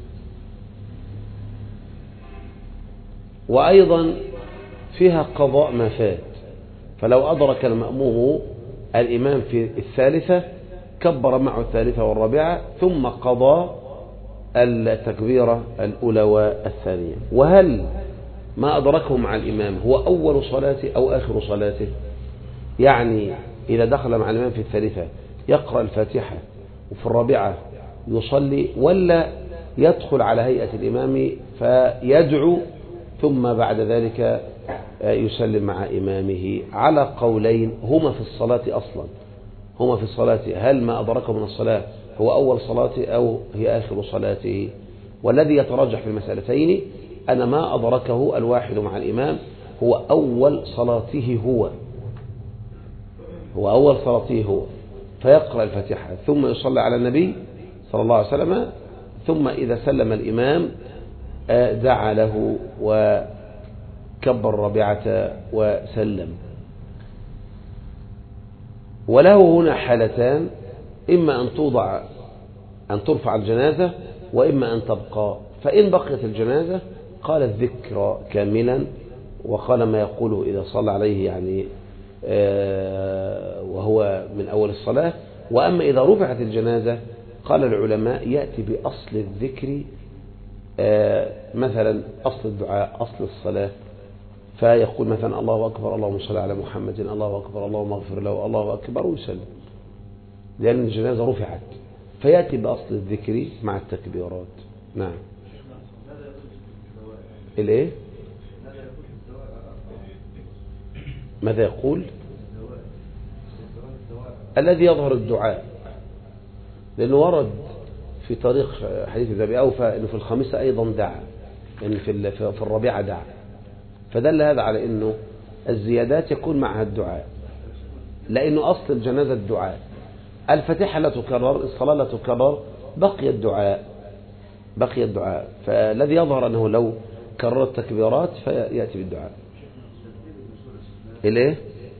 وأيضا فيها قضاء ما فات، فلو أدرك المأموم الإمام في الثالثة كبر معه الثالثة والرابعة ثم قضى التكبيرة الأولى والثانية. وهل ما أدركه مع الإمام هو أول صلاته أو آخر صلاته؟ يعني إذا دخل مع الإمام في الثالثة يقرأ الفاتحة وفي الرابعة يصلي، ولا يدخل على هيئة الإمام فيدعو ثم بعد ذلك يسلم مع إمامه؟ على قولين هما في الصلاة أصلا، هما في الصلاة، هل ما أدركه من الصلاة هو أول صلاته أو هي آخر صلاته؟ والذي يترجح في المسألتين أن ما أدركه الواحد مع الإمام هو أول صلاته هو هو أول صلاته هو فيقرأ الفاتحة ثم يصلي على النبي صلى الله عليه وسلم، ثم إذا سلم الإمام دعا له وكبر الرابعة وسلم. وله هنا حالتان، إما أن توضع أن ترفع الجنازة وإما أن تبقى. فإن بقيت الجنازة قال الذكر كاملا وقال ما يقوله إذا صلى عليه يعني وهو من أول الصلاة. وأما إذا رفعت الجنازة قال العلماء يأتي بأصل الذكر، مثلا أصل الدعاء أصل الصلاة، فيقول مثلا الله أكبر اللهم صل على محمد، الله أكبر اللهم اغفر له، الله أكبر، ويسلم، لأن الجنازة رفعت، فيأتي بأصل الذكر مع التكبيرات. نعم. الايه؟ ماذا يقول؟ الذي يظهر الدعاء، لأنه ورد في طريق حديث أبي أوفى أنه في الخامسة أيضا دعا، يعني في في الرابعة دعا، فدل هذا على أنه الزيادات يكون معها الدعاء، لأنه أصل الجنازة الدعاء. الفاتحة لا تكرر، الصلاة لا تكرر، بقي الدعاء بقي الدعاء فالذي يظهر أنه لو كرر التكبيرات فيأتي بالدعاء. إليه؟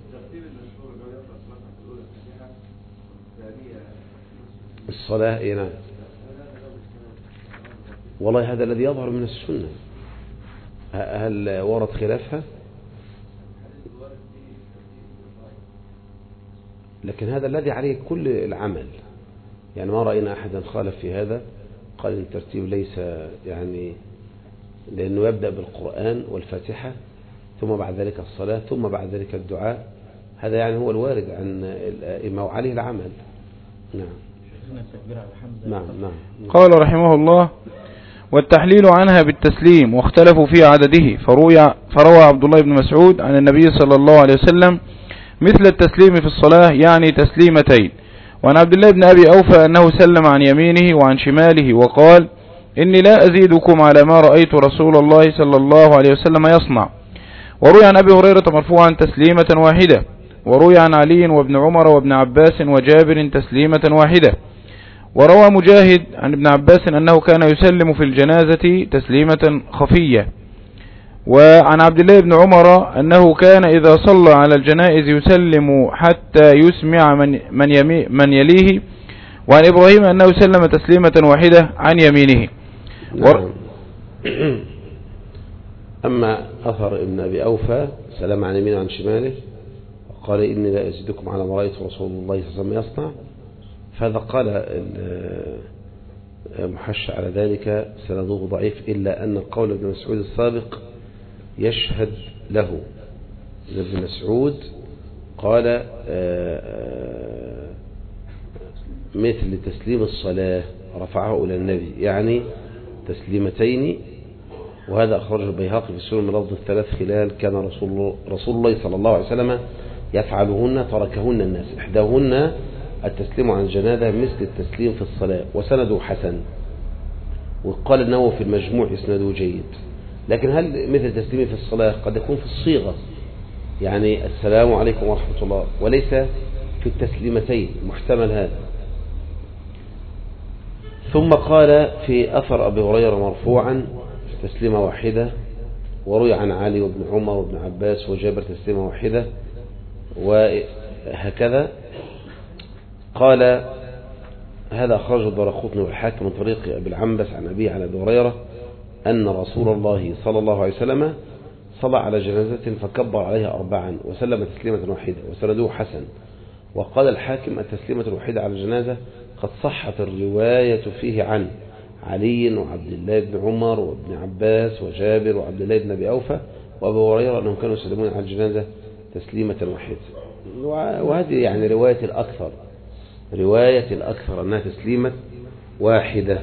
الصلاة إيه؟ نعم. والله هذا الذي يظهر من السنة. هل ورد خلافها؟ لكن هذا الذي عليه كل العمل، يعني ما رأينا أحدا خالف في هذا، قال إن الترتيب ليس يعني، لأنه يبدأ بالقرآن والفاتحة ثم بعد ذلك الصلاة ثم بعد ذلك الدعاء، هذا يعني هو الوارد عن الإمام وعليه العمل. نعم. نعم نعم. قال رحمه الله: والتحليل عنها بالتسليم، واختلفوا في عدده، فروي فروى عبد الله بن مسعود عن النبي صلى الله عليه وسلم مثل التسليم في الصلاة، يعني تسليمتين. وعن عبد الله بن أبي أوفى أنه سلم عن يمينه وعن شماله وقال: إني لا أزيدكم على ما رأيت رسول الله صلى الله عليه وسلم يصنع. وروي عن أبي هريرة مرفوعا تسليمة واحدة، وروي عن علي وابن عمر وابن عباس وجابر تسليمة واحدة، وروى مجاهد عن ابن عباس أنه كان يسلم في الجنازة تسليمة خفية. وعن عبد الله بن عمر أنه كان إذا صلى على الجنائز يسلم حتى يسمع من, من, يمي من يليه. وعن إبراهيم أنه سلم تسليمة واحدة عن يمينه. نعم. أما أثر ابن أبي أوفى سلام عن يمينه عن شماله قال إني لا أزيدكم على ما رأيت رسول الله صلى الله عليه وسلم يصنع، فهذا قال محش على ذلك سنده ضعيف، إلا أن قول ابن مسعود السابق يشهد له. ابن مسعود قال مثل تسليم الصلاة رفعه إلى النبي، يعني تسليمتين، وهذا أخرج البيهقي في السنن من لفظ الثلاث خلال كان رسول الله, رسول الله صلى الله عليه وسلم يفعلهن تركهن الناس، إحداهن التسليم عن الجنازة مثل التسليم في الصلاة، وسنده حسن. وقال النووي في المجموع إسناده جيد. لكن هل مثل التسليم في الصلاة قد يكون في الصيغة، يعني السلام عليكم ورحمة الله، وليس في التسليمتين، محتمل هذا. ثم قال في أثر أبي هريرة مرفوعا تسليمة واحدة، وروي عن علي وابن عمر وابن عباس وجابر تسليمة واحدة، وهكذا قال هذا أخرجه الدارقطني والحاكم من طريق أبي العنبس عن أبيه عن أبي هريرة أن رسول الله صلى الله عليه وسلم صلى على جنازة فكبر عليها أربعا وسلم تسليمة واحدة وسنده حسن. وقال الحاكم التسليمة الوحيدة على الجنازة قد صحت الرواية فيه عن علي وعبد الله بن عمر وابن عباس وجابر وعبد الله بن أبي أوفى وأبي هريرة أنهم كانوا يسلمون على الجنازة تسليمة واحدة. وهذه يعني رواية الأكثر رواية الأكثر أنها تسليمة واحدة.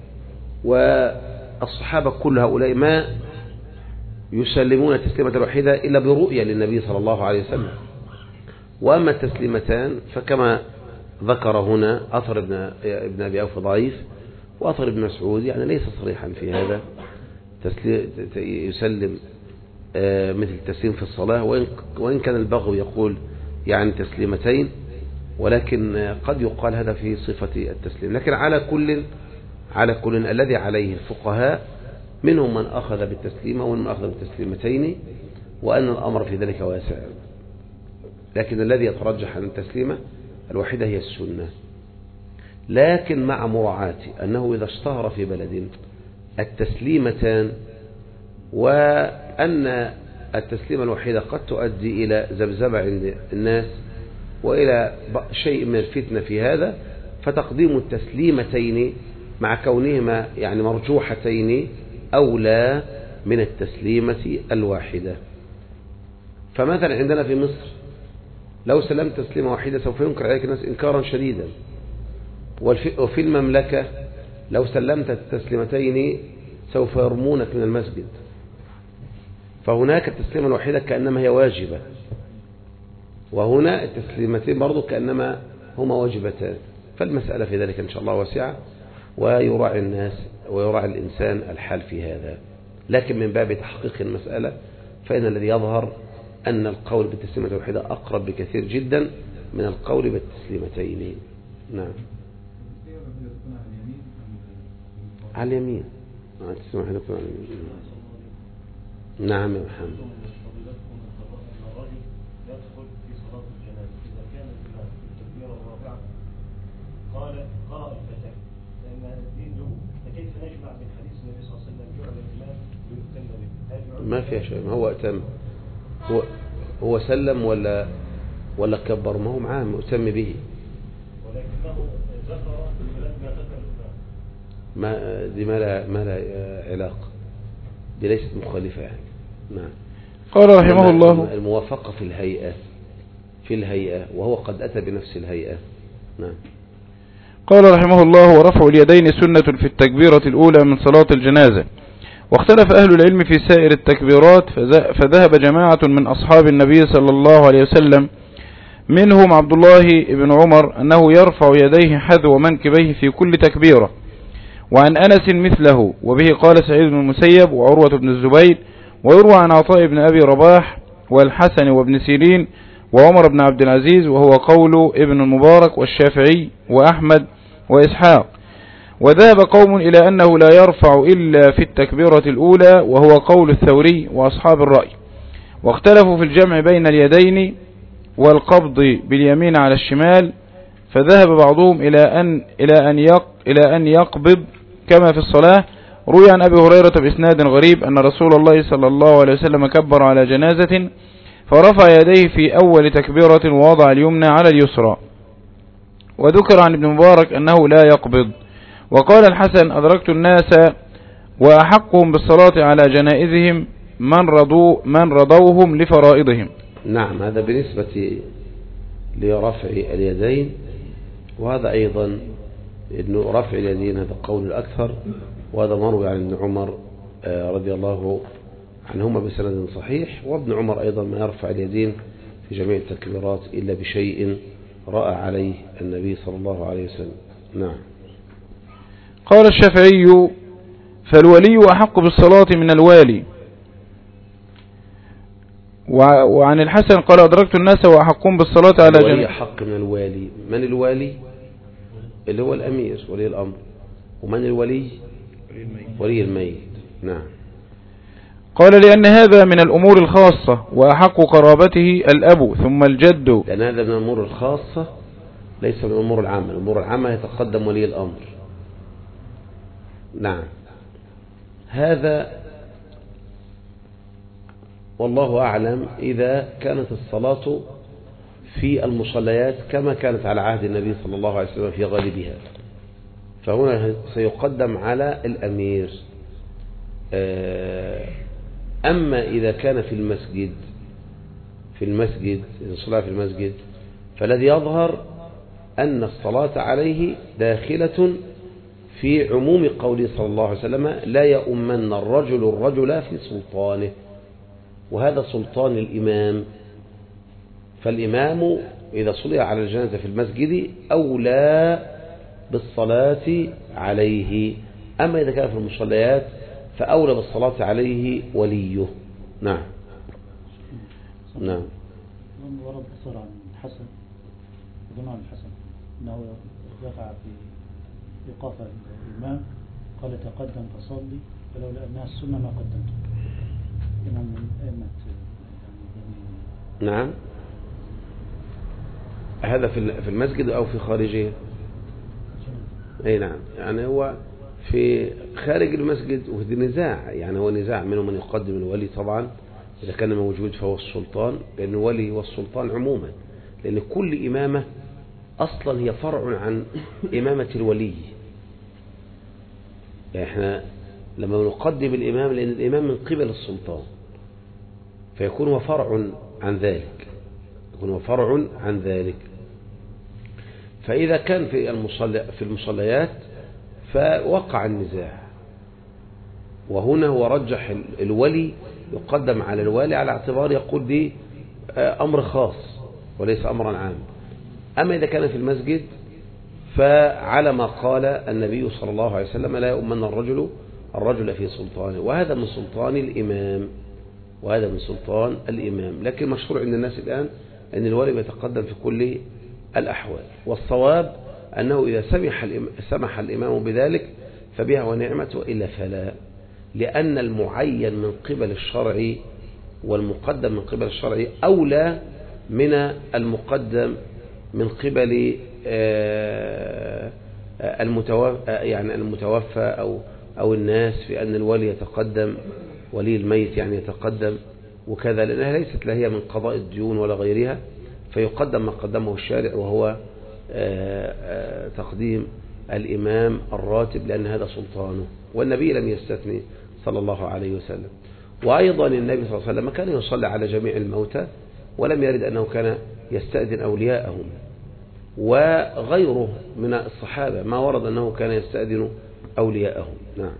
والصحابة كل هؤلاء ما يسلمون تسليمة واحدة إلا برؤية للنبي صلى الله عليه وسلم. وأما التسليمتان فكما ذكر هنا أثر ابن, ابن أبي أوفى ضعيف، وأثر ابن مسعود يعني ليس صريحا في هذا، يسلم مثل التسليم في الصلاة، وإن كان البغوي يقول يعني تسليمتين، ولكن قد يقال هذا في صفة التسليم. لكن على كل على كل الذي عليه الفقهاء منهم من أخذ بالتسليمة ومن أخذ بالتسليمتين، وأن الأمر في ذلك واسع. لكن الذي يترجح عن التسليمة الوحيدة هي السنة، لكن مع مراعاة أنه إذا اشتهر في بلد التسليمتان، وأن التسليمة الوحيدة قد تؤدي إلى زبزبة عند الناس وإلى شيء من الفتنة في هذا، فتقديم التسليمتين مع كونهما يعني مرجوحتين أولى من التسليمة الواحدة. فمثلا عندنا في مصر لو سلمت تسليمة واحدة سوف ينكر عليك الناس إنكارا شديدا، وفي المملكة لو سلمت التسليمتين سوف يرمونك من المسجد. فهناك التسليمة الواحدة كأنما هي واجبة، وهنا التسليمتين برضو كأنما هما واجبتان. فالمسألة في ذلك إن شاء الله واسعة، ويراعي الناس ويراعي الإنسان الحال في هذا. لكن من باب تحقيق المسألة فإن الذي يظهر أن القول بالتسليمة الواحدة أقرب بكثير جدا من القول بالتسليمتين. نعم، على اليمين. التسليمة الواحدة تكون على اليمين. نعم يا محمد. قال قرأ الفاتحة لأن الدين له، فكيف نجمع بين حديث النبي صلى الله عليه وسلم جعل الإمام ويؤتم به؟ ما فيها شيء، ما هو أتم، هو هو سلم ولا ولا كبر، ما هو معاه مؤتم به، ولكنه ذكر ولم يذكر الإمام. ما دي ما لها ما لها علاقة، دي ليست مخالفة يعني. نعم. قال رحمه الله الموافقة في الهيئة في الهيئة وهو قد أتى بنفس الهيئة. نعم. قال رحمه الله ورفع اليدين سنة في التكبيرة الأولى من صلاة الجنازة. واختلف أهل العلم في سائر التكبيرات، فذهب جماعة من أصحاب النبي صلى الله عليه وسلم منهم عبد الله بن عمر أنه يرفع يديه حذو منكبيه في كل تكبيرة، وعن أنس مثله، وبه قال سعيد بن المسيب وعروة بن الزبير، ويروى عن عطاء بن أبي رباح والحسن وابن سيرين وعمر بن عبد العزيز، وهو قول ابن المبارك والشافعي وأحمد وإسحاق. وذهب قوم إلى أنه لا يرفع إلا في التكبيرة الأولى، وهو قول الثوري وأصحاب الرأي. واختلفوا في الجمع بين اليدين والقبض باليمين على الشمال، فذهب بعضهم إلى أن إلى أن يق إلى أن يقبض كما في الصلاة. روي عن أبي هريرة بإسناد غريب أن رسول الله صلى الله عليه وسلم كبر على جنازة فرفع يديه في أول تكبيرة ووضع اليمنى على اليسرى. وذكر عن ابن مبارك أنه لا يقبض. وقال الحسن: أدركت الناس وأحقهم بالصلاة على جنائزهم من رضوا من رضوهم لفرائضهم. نعم، هذا بالنسبة لرفع اليدين. وهذا أيضا إنه رفع اليدين هذا قول الأكثر، وهذا مروي عن ابن عمر رضي الله عنهما بسند صحيح. وابن عمر أيضا ما يرفع اليدين في جميع التكبيرات إلا بشيء رأى عليه النبي صلى الله عليه وسلم. نعم. قال الشافعي: فالولي أحق بالصلاة من الوالي. وعن الحسن قال: أدركت الناس وأحقهم بالصلاة على جنازة. الولي أحق من الوالي. من الوالي؟ اللي هو الأمير ولي الأمر. ومن الولي؟ ولي الميت. نعم. قال: لأن هذا من الأمور الخاصة، وأحق قرابته الأب ثم الجد. لأن هذا من الأمور الخاصة ليس من الأمور العامة. الأمور العامة يتقدم ولي الأمر. نعم. هذا والله أعلم إذا كانت الصلاة في المصليات كما كانت على عهد النبي صلى الله عليه وسلم في غالبها، فهنا سيقدم على الأمير. أما إذا كان في المسجد في المسجد الصلاة في المسجد فالذي يظهر أن الصلاة عليه داخلة في عموم قوله صلى الله عليه وسلم: لا يؤمن الرجل الرجل في سلطانه. وهذا سلطان الإمام، فالإمام إذا صلى على الجنازة في المسجد أولى بالصلاة عليه. أما إذا كان في المصليات فأولى بالصلاة عليه وليه. نعم. نعم. ورد أثر عن الحسن أظن عن الحسن أنه يقع في إيقاف الإمام قال: تقدم فصلي فلولا أنها السنة ما قدمت. إمام من أئمة. نعم. هذا في المسجد أو في خارجه؟ أي نعم. يعني هو في خارج المسجد وفي نزاع، يعني هو نزاع منه من يقدم الولي طبعا إذا كان موجود فهو السلطان، لأن الولي والسلطان عموما، لأن كل إمامة أصلا هي فرع عن إمامة الولي. يعني احنا لما نقدم الإمام لأن الإمام من قبل السلطان فيكون هو فرع عن ذلك يكون هو فرع عن ذلك فإذا كان في المصلي في المصليات فوقع النزاع، وهنا هو رجح الولي يقدم على الوالي على اعتبار يقول دي أمر خاص وليس أمرا عام. أما إذا كان في المسجد فعلى ما قال النبي صلى الله عليه وسلم: لا يؤمن الرجل الرجل في سلطانه. وهذا من سلطان الإمام وهذا من سلطان الإمام لكن مشهور عند الناس الآن أن الولي يتقدم في كل الأحوال. والصواب أنه إذا سمح سمح الإمام بذلك فبها ونعمة، وإلا فلا، لأن المعين من قبل الشرع والمقدم من قبل الشرع أولى من المقدم من قبل المتوفى يعني المتوفى أو أو الناس، في أن الولي يتقدم ولي الميت يعني يتقدم وكذا، لأنها ليست لهي من قضاء الديون ولا غيرها، فيقدم ما قدمه الشارع وهو تقديم الإمام الراتب لأن هذا سلطانه، والنبي لم يستثني صلى الله عليه وسلم. وأيضا النبي صلى الله عليه وسلم كان يصلي على جميع الموتى ولم يرد أنه كان يستأذن أولياءهم، وغيره من الصحابة ما ورد أنه كان يستأذن أولياءهم. نعم.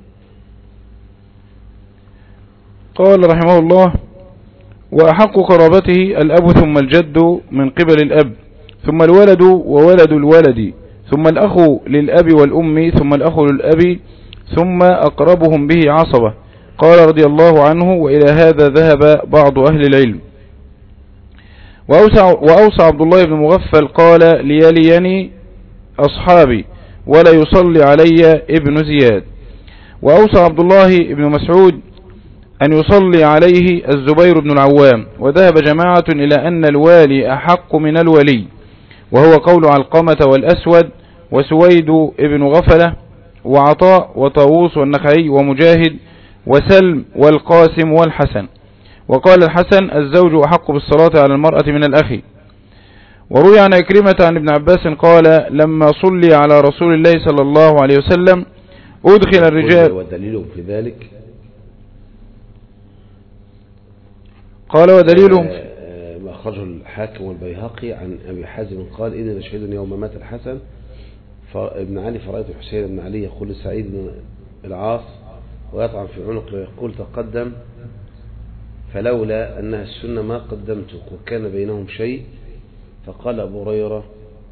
قال رحمه الله: وأحق قرابته الأب ثم الجد من قبل الأب، ثم الولد وولد الولد، ثم الأخ للأب والأم، ثم الأخ للأب، ثم أقربهم به عصبة. قال رضي الله عنه: وإلى هذا ذهب بعض أهل العلم. وأوصى, وأوصى عبد الله بن مغفل قال: ليليني أصحابي، ولا يصلي علي ابن زياد. وأوصى عبد الله بن مسعود أن يصلي عليه الزبير بن العوام. وذهب جماعة إلى أن الوالي أحق من الولي، وهو قول علقمة والأسود وسويد بن غفلة وعطاء وطاووس والنخعي ومجاهد وسلم والقاسم والحسن. وقال الحسن الزوج أحق بالصلاة على المرأة من الأخ. وروي عن عكرمة عن ابن عباس قال لما صلي على رسول الله صلى الله عليه وسلم أدخل الرجال. ودليلهم في ذلك قال ودليلهم ما أخرجه الحاكم والبيهقي عن أبي حازم قال إني لشهيد يوم مات الحسن ابن علي فرأيت الحسين بن علي يقول لسعيد بن العاص ويطعن في عنقه ويقول تقدم، فلولا أنها السنة ما قدمتك وكان بينهم شيء. فقال أبو هريرة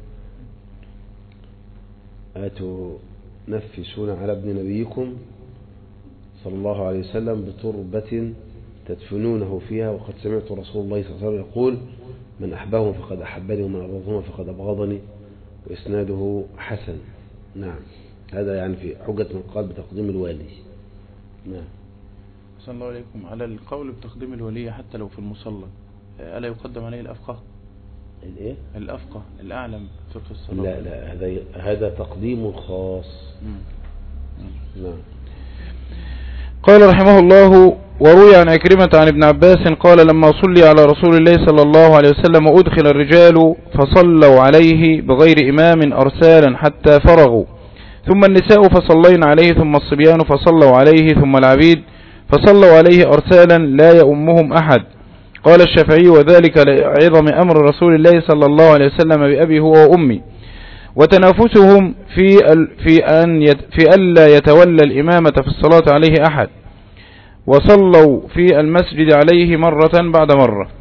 أتنفسون على ابن نبيكم صلى الله عليه وسلم بتربة تدفنونه فيها، وقد سمعت رسول الله صلى الله عليه وسلم يقول من أحبهم فقد أحبني ومن أبغضهم فقد أبغضني، وإسناده حسن. نعم، هذا يعني في حجة من قال بتقديم الوالي. نعم. صلى الله عليكم. على القول بتقديم الولي حتى لو في المصلى ألا يقدم عليه الأفقه؟ الايه؟ الأفقه الأعلم فقه الصلاة. لا لا، هذا هذا تقديم خاص. نعم. قال رحمه الله وروي عن عكرمة عن ابن عباس قال لما صلي على رسول الله صلى الله عليه وسلم أدخل الرجال فصلوا عليه بغير إمام أرسالا حتى فرغوا، ثم النساء فصلين عليه، ثم الصبيان فصلوا عليه، ثم العبيد فصلوا عليه أرسالا لا يؤمهم أحد. قال الشافعي وذلك لعظم أمر رسول الله صلى الله عليه وسلم بأبي هو وأمي، وتنافسهم في في أن في ألا يتولى الإمامة في الصلاة عليه أحد، وصلوا في المسجد عليه مرة بعد مرة.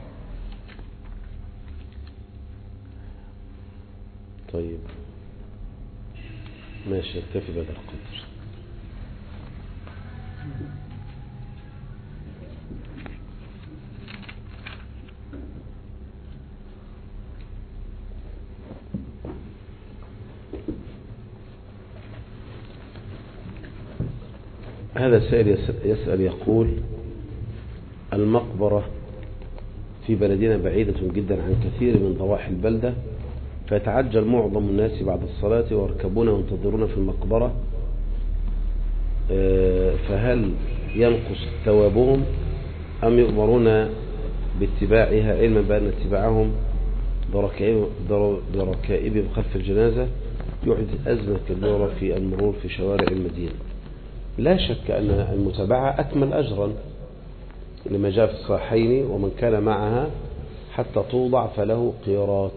طيب ماشي، اكتفي بهذا القدر. هذا سائل يسأل يقول المقبرة في بلدنا بعيدة جدا عن كثير من ضواحي البلدة، فيتعجل معظم الناس بعد الصلاة ويركبون وينتظرون في المقبرة، فهل ينقص ثوابهم أم يؤمرون باتباعها، علما بأن اتباعهم بركائبهم خلف الجنازة يحدث أزمة كبيرة في المرور في شوارع المدينة؟ لا شك أن المتابعة أكمل أجرا لما جاء في الصحيحين ومن كان معها حتى توضع فله قيراط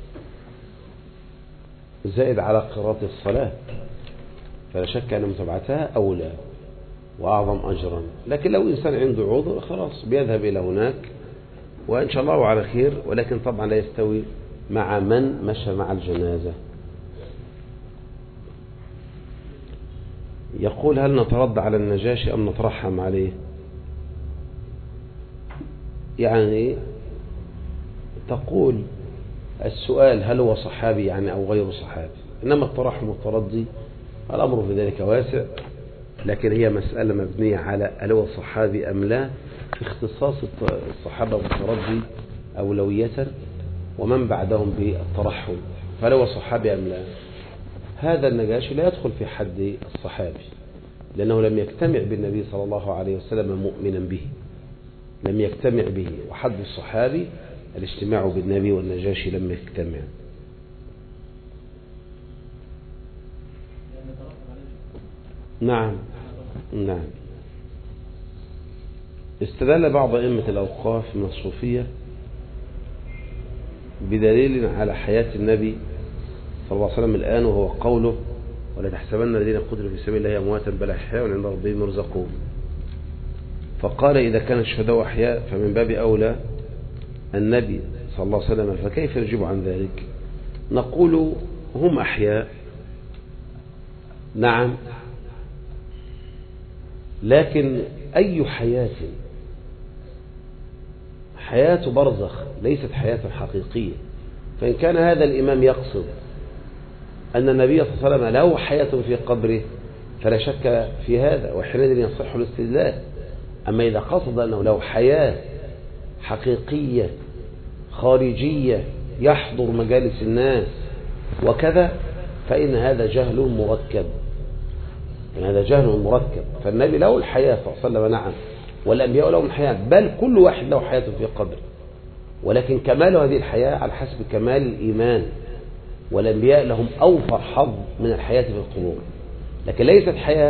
زائد على قيراط الصلاة، فلا شك أن متابعتها أولى وأعظم أجرا. لكن لو إنسان عنده عذر خلاص بيذهب إلى هناك وإن شاء الله على خير، ولكن طبعا لا يستوي مع من مشى مع الجنازة. يقول هل نترد على النجاشي أم نترحم عليه؟ يعني تقول السؤال هل هو صحابي يعني أو غير صحابي، إنما الترحم والترضي الأمر في ذلك واسع، لكن هي مسألة مبنية على هل هو صحابي أم لا، في اختصاص الصحابة بالترضي أولوية ومن بعدهم بالترحم، فهل هو صحابي أم لا. هذا النجاشي لا يدخل في حد الصحابي لأنه لم يجتمع بالنبي صلى الله عليه وسلم مؤمنا به، لم يجتمع به، وحد الصحابي الاجتماع بالنبي، والنجاشي لم يجتمع. نعم نعم. استدل بعض أئمة الأوقاف من الصوفية بدليل على حياة النبي صلى الله عليه وسلم الآن، وهو قوله ولا تحسبن الذين قتلوا في سبيل الله أمواتا بل أحياء عند ربهم يرزقون. فقال إذا كان الشهداء أحياء فمن باب أولى النبي صلى الله عليه وسلم، فكيف يجيب عن ذلك؟ نقول هم أحياء نعم، لكن أي حياة؟ حياة برزخ ليست حياة حقيقية. فإن كان هذا الإمام يقصد أن النبي صلى الله عليه وسلم له حياة في قبره فلا شك في هذا، وحينئذ يصح الاستدلال. أما إذا قصد أنه له حياة حقيقية خارجية يحضر مجالس الناس وكذا فإن هذا جهل مركب، يعني هذا جهل مركب. فالنبي له الحياة صلى الله عليه وسلم نعم، والأنبياء لهم الحياة، بل كل واحد له حياة في قبره، ولكن كمال هذه الحياة على حسب كمال الإيمان، والأنبياء لهم أوفر حظ من الحياة في القبور، لكن ليست حياة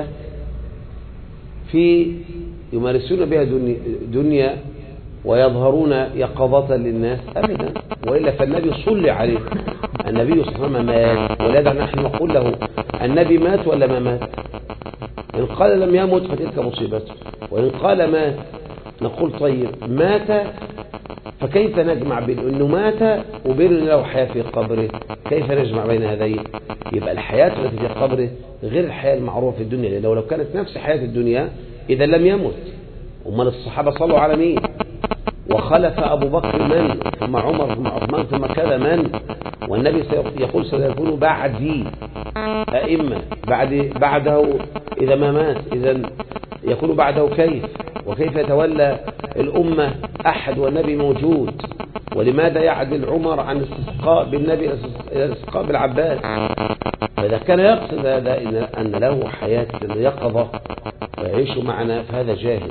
في يمارسون بها دنيا ويظهرون يقظة للناس أبدا، وإلا فالنبي صلى عليه. النبي صلى الله عليه وسلم مات، ولذا نحن نقول له النبي مات ولا ما مات؟ إن قال لم يمت فتلك مصيبته، وإن قال مات نقول طيب مات، فكيف نجمع بين أنه مات وبين أنه له حياة في قبره؟ كيف نجمع بين هذين؟ يبقى الحياة التي في قبره غير الحياة المعروفة في الدنيا، لأنه لو كانت نفس حياة الدنيا إذا لم يمت. أمال الصحابة صلوا على مين؟ وخلف أبو بكر من؟ ثم عمر ثم عثمان ثم كذا من؟ والنبي يقول سيكون بعدي أئمة بعد بعده إذا ما مات، إذا يكون بعده كيف؟ وكيف يتولى الأمة أحد والنبي موجود؟ ولماذا يعدل عمر عن الاستسقاء بالنبي إلى الاستسقاء بالعباس؟ فإذا كان يقصد هذا أن له حياة اليقظة ويعيش معنا فهذا جاهل.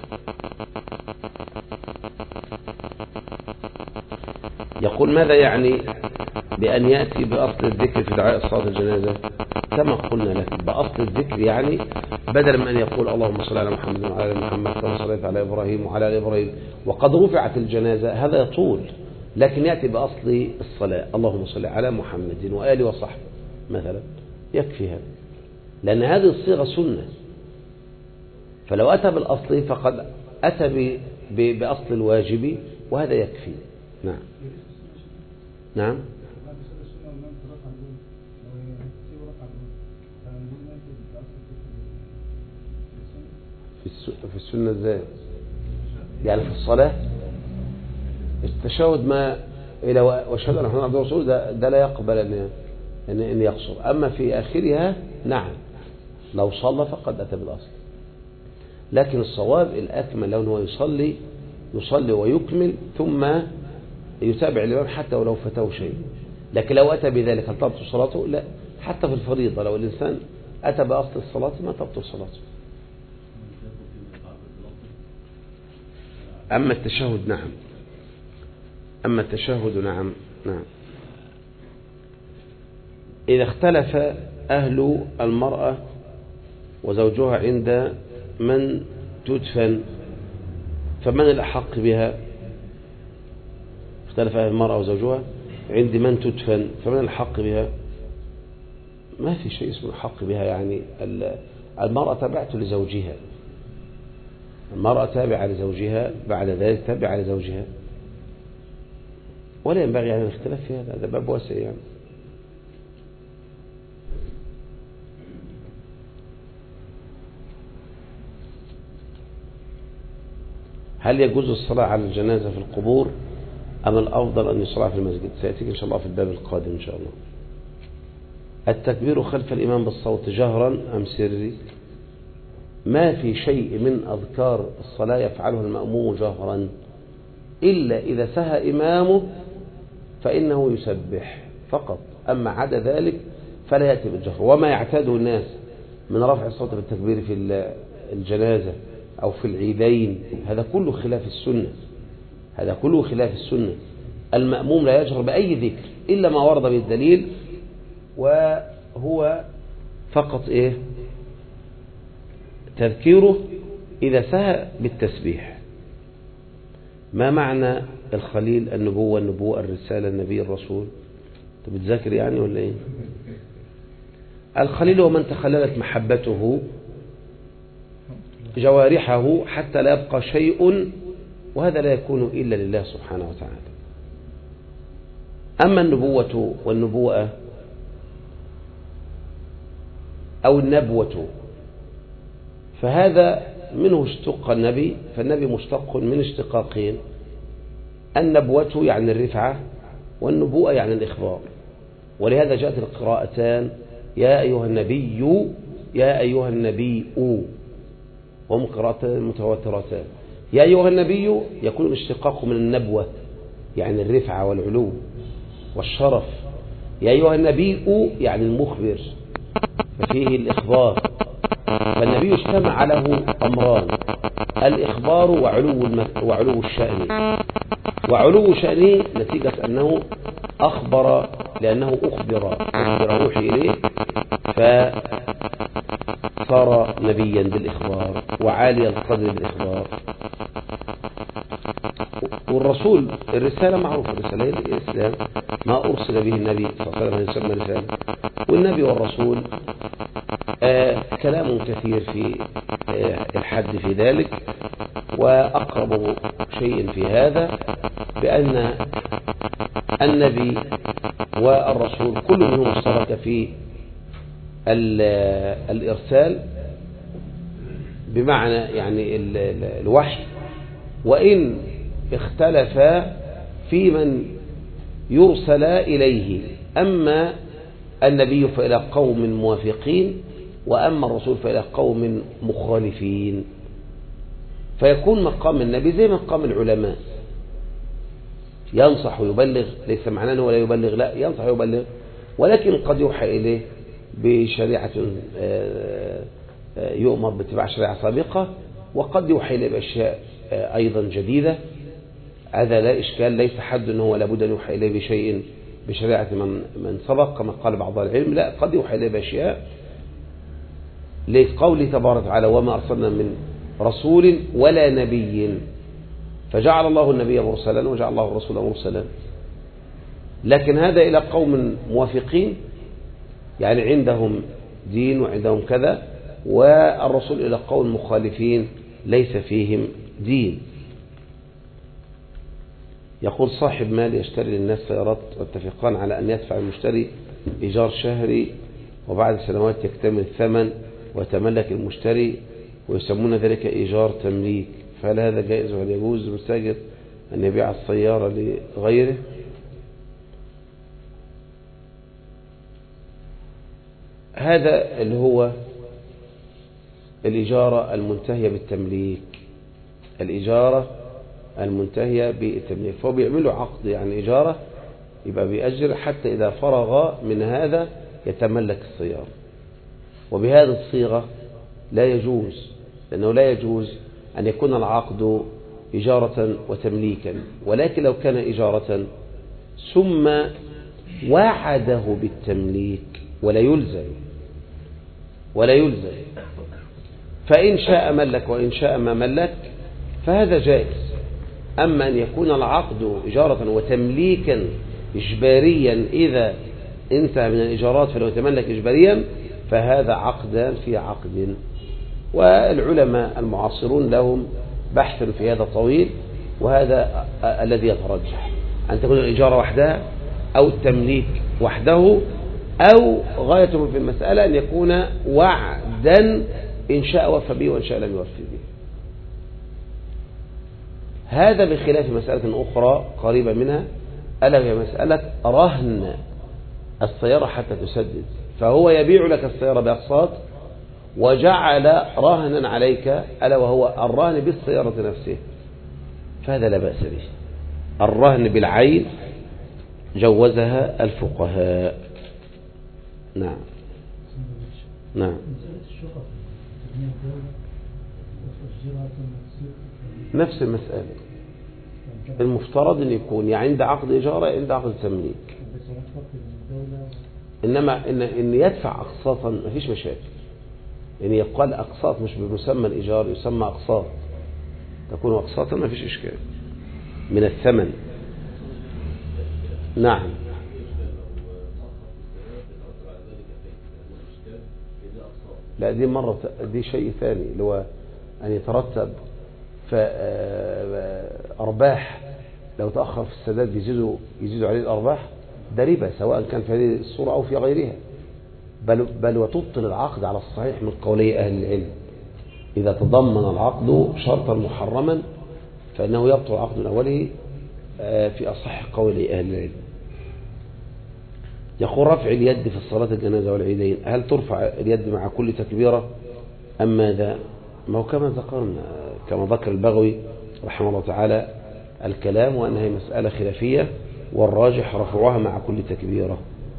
يقول ماذا يعني بأن يأتي بأصل الذكر في دعاء صلاة الجنازة؟ كما قلنا لك بأصل الذكر يعني بدل من أن يقول اللهم صل على محمد وعلى آل محمد كما صليت على إبراهيم وعلى آل إبراهيم وقد رفعت الجنازة، هذا يطول، لكن يأتي بأصل الصلاة اللهم صل على محمد وآله وصحبه مثلا، يكفي هذا، لأن هذه الصيغة سنة. فلو أتى بالأصل فقد أتى بأصل الواجب وهذا يكفي. نعم نعم في السنة ازاي؟ يعني في الصلاة التشهد ما إلى واشهد أن محمدا عبده ورسوله ده, ده لا يقبل أن أن يقصر، أما في آخرها نعم لو صلى فقد أتى بالأصل، لكن الصواب الأكمل لو هو يصلي يصلي ويكمل ثم يتابع الإمام حتى ولو فتاه شيء. لكن لو أتى بذلك هل تبطل صلاته؟ لا، حتى في الفريضة لو الإنسان أتى بأصل الصلاة ما تبطل صلاته. أما التشهد نعم أما التشهد نعم نعم إذا اختلف أهل المرأة وزوجها عند من تدفن فمن الأحق بها؟ اختلف أهل المرأة وزوجها عند من تدفن فمن الحق بها؟ ما في شيء اسمه الحق بها، يعني المرأة تابعة لزوجها، المرأة تابعة لزوجها، بعد ذلك تابعة لزوجها، ولا ينبغي يعني الاختلاف في هذا، هذا باب واسع يعني. هل يجوز الصلاة على الجنازة في القبور أم الأفضل أن يصلى في المسجد؟ سيأتيك إن شاء الله في الباب القادم إن شاء الله. التكبير خلف الإمام بالصوت جهرا أم سري؟ ما في شيء من أذكار الصلاة يفعله المأموم جهرا إلا إذا سهى إمامه فإنه يسبح فقط، أما عدا ذلك فلا يأتي بالجهر. وما يعتاده الناس من رفع الصوت بالتكبير في الجنازة أو في العيدين هذا كله خلاف السنة، هذا كله خلاف السنة. المأموم لا يجهر بأي ذكر إلا ما ورد بالدليل، وهو فقط إيه؟ تذكيره إذا سهى بالتسبيح. ما معنى الخليل؟ النبوة النبوة الرسالة النبي الرسول. أنت بتذاكر يعني ولا إيه؟ الخليل هو من تخللت محبته جوارحه حتى لا يبقى شيء، وهذا لا يكون إلا لله سبحانه وتعالى. أما النبوة والنبوءة أو النبوة فهذا منه اشتق النبي، فالنبي مشتق من اشتقاقين، النبوة يعني الرفعة والنبوءة يعني الإخبار. ولهذا جاءت القراءتان يا أيها النبي يا أيها النبي وهم قراءتان متواترتان. يا أيها النبي يكون الاشتقاق من النبوة يعني الرفعة والعلو والشرف. يا أيها النبي يعني المخبر ففيه الإخبار. فالنبي اجتمع له أمران الإخبار وعلو, وعلو الشأن. وعلو شأنه نتيجة أنه أخبر لأنه أخبر أخبر أوحي إليه فصار نبيا بالإخبار وعالي القدر بالإخبار. والرسول الرسالة معروفة الرسالة الإسلام ما أرسل به النبي صلى الله عليه وسلم يسمى رسالة. والنبي والرسول آه كلام كثير في آه الحد في ذلك. وأقرب شيء في هذا بأن النبي والرسول كل منهم اشترك في الإرسال بمعنى يعني الوحي، وإن اختلفا في من يرسل إليه. أما النبي فإلى قوم موافقين وأما الرسول فإلى قوم مخالفين. فيكون مقام النبي زي مقام العلماء ينصح ويبلغ، ليس معناه أنه لا يبلغ، لا ينصح ويبلغ، ولكن قد يوحى إليه بشريعة يؤمر باتباع شريعة سابقة، وقد يوحى إليه بأشياء أيضا جديدة. هذا لا إشكال، ليس حد أنه لابد أن يوحى إليه بشيء بشريعة من من سبق كما قال بعض العلم، لا قد يوحى إليه بأشياء لقوله تبارك وتعالى وما أرسلنا من رسول ولا نبي فجعل الله النبي مرسلا وجعل الله الرسول مرسلا. لكن هذا إلى قوم موافقين يعني عندهم دين وعندهم كذا، والرسول إلى قوم مخالفين ليس فيهم دين. يقول صاحب مال يشتري للناس سيارات واتفقان على أن يدفع المشتري إيجار شهري وبعد سنوات يكتمل الثمن ويتملك المشتري ويسمون ذلك إيجار تمليك، فهل هذا جائز وهل يجوز للمستأجر أن يبيع السيارة لغيره؟ هذا اللي هو الإجارة المنتهية بالتمليك، الإجارة المنتهية بالتمليك. فهو بيعملوا عقد يعني إجارة يبقى بيأجر حتى إذا فرغ من هذا يتملك السيارة. وبهذه الصيغة لا يجوز، لأنه لا يجوز أن يكون العقد إجارة وتمليكا، ولكن لو كان إجارة ثم وعده بالتمليك ولا يلزم ولا يلزم فإن شاء ملك وإن شاء ما ملك فهذا جائز. أما أن يكون العقد إجارة وتمليكا إجباريا إذا انتهى من الإجارات فلو يتملك إجباريا فهذا عقدان في عقد. والعلماء المعاصرون لهم بحث في هذا طويل، وهذا الذي يترجح أن تكون الإجارة وحدها أو التمليك وحده، أو غايته في المسألة أن يكون وعدا إن شاء وفى به وإن شاء لم يوفي به. هذا بخلاف مسألة أخرى قريبة منها ألا وهي مسألة رهن السيارة حتى تسدد، فهو يبيع لك السيارة بأقساط وجعل رهنا عليك ألا وهو الرهن بالسيارة نفسه، فهذا لا بأس به. الرهن بالعين جوزها الفقهاء. نعم نعم نفس المسألة. المفترض أن يكون يعني عند عقد إجارة عند عقد تمليك، إنما إن, إن يدفع أقساطا ما فيش مشاكل. يعني يقال أقساط مش بمسمى الإيجار، يسمى أقساط، تكون أقساطا ما فيش إشكال من الثمن. نعم لا دي مرة دي شيء ثاني اللي هو أن يترتب فأرباح لو تأخر في السداد يزيدوا يزيدوا عليه الأرباح، ده ربا سواء كان في هذه الصورة أو في غيرها، بل, بل وتبطل العقد على الصحيح من قولي أهل العلم. إذا تضمن العقد شرطا محرما فإنه يبطل العقد من أوله في أصح قولي أهل العلم. يقول رفع اليد في الصلاة الجنازة والعيدين، هل ترفع اليد مع كل تكبيرة أم ماذا؟ ما هو كما ذكرنا، كما ذكر البغوي رحمه الله تعالى الكلام، وأنها مسألة خلافية والراجح رفعها مع كل تكبيرة.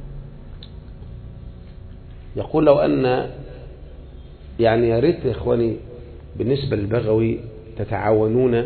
يقول لو أن يعني يا ريت يا إخواني بالنسبة للبغوي تتعاونون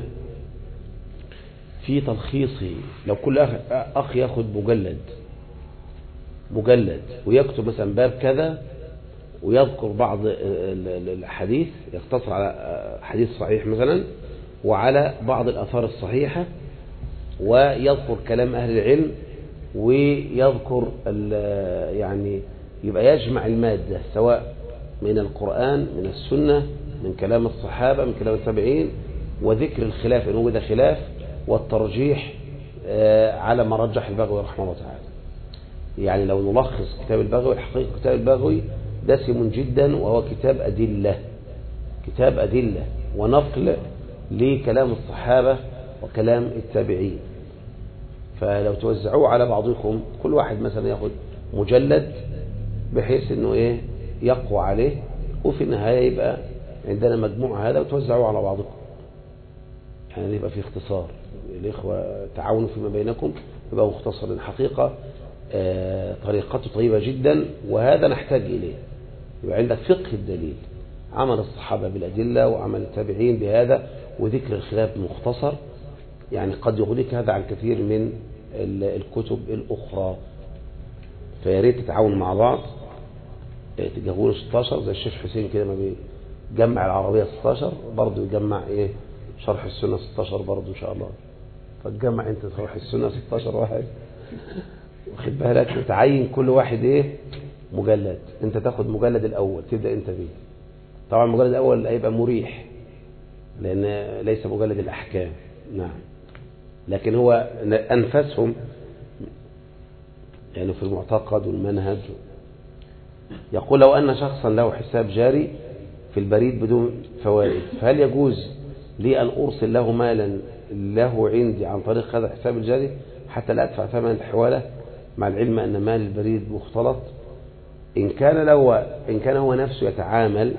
في تلخيصه، لو كل أخ, أخ يأخذ مجلد مجلد ويكتب مثلا باب كذا ويذكر بعض الحديث، يقتصر على حديث صحيح مثلا وعلى بعض الآثار الصحيحة، ويذكر كلام أهل العلم، ويذكر يعني يبقى يجمع المادة سواء من القرآن من السنة من كلام الصحابة من كلام التابعين، وذكر الخلاف إن وجد خلاف، والترجيح على ما رجح البغوي رحمه الله تعالى. يعني لو نلخص كتاب البغوي، الحقيقة كتاب البغوي دسم جدا، وهو كتاب أدلة كتاب أدلة ونقل لكلام الصحابة وكلام التابعين. فلو توزعوه على بعضكم كل واحد مثلا يأخذ مجلد بحيث انه ايه يقوى عليه، وفي النهاية يبقى عندنا مجموعة هذا وتوزعوه على بعضكم، يعني يبقى في اختصار. الإخوة تعاونوا فيما بينكم يبقى مختصر. الحقيقة آه طريقته طيبة جدا، وهذا نحتاج إليه. يبقى عندك فقه الدليل، عمل الصحابة بالأدلة وعمل التابعين بهذا، وذكر الخلاف مختصر، يعني قد يغنيك هذا عن كثير من الكتب الأخرى. فياريت تتعاونوا مع بعض، تجهزوا ستاشر زي الشيخ حسين كده، ما بيجمع العربية ستاشر برضه يجمع ايه شرح السنة ستاشر برضه ان شاء الله. فتجمع انت شرح السنة ستاشر واحد، واخد بالك، وتعين كل واحد ايه مجلد. انت تاخد مجلد الاول تبدأ انت بيه. طبعا المجلد الاول هيبقى مريح لان ليس مجلد الاحكام، نعم، لكن هو انفسهم يعني في المعتقد والمنهج. يقول لو أن شخصا له حساب جاري في البريد بدون فوائد، فهل يجوز لي أن أرسل له مالا له عندي عن طريق هذا الحساب الجاري حتى لا أدفع ثمن الحوالة، مع العلم أن مال البريد مختلط؟ إن كان له إن كان هو نفسه يتعامل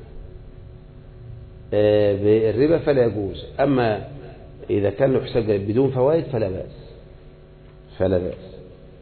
بالربا فلا يجوز، أما إذا كان له حساب جاري بدون فوائد فلا بأس فلا بأس.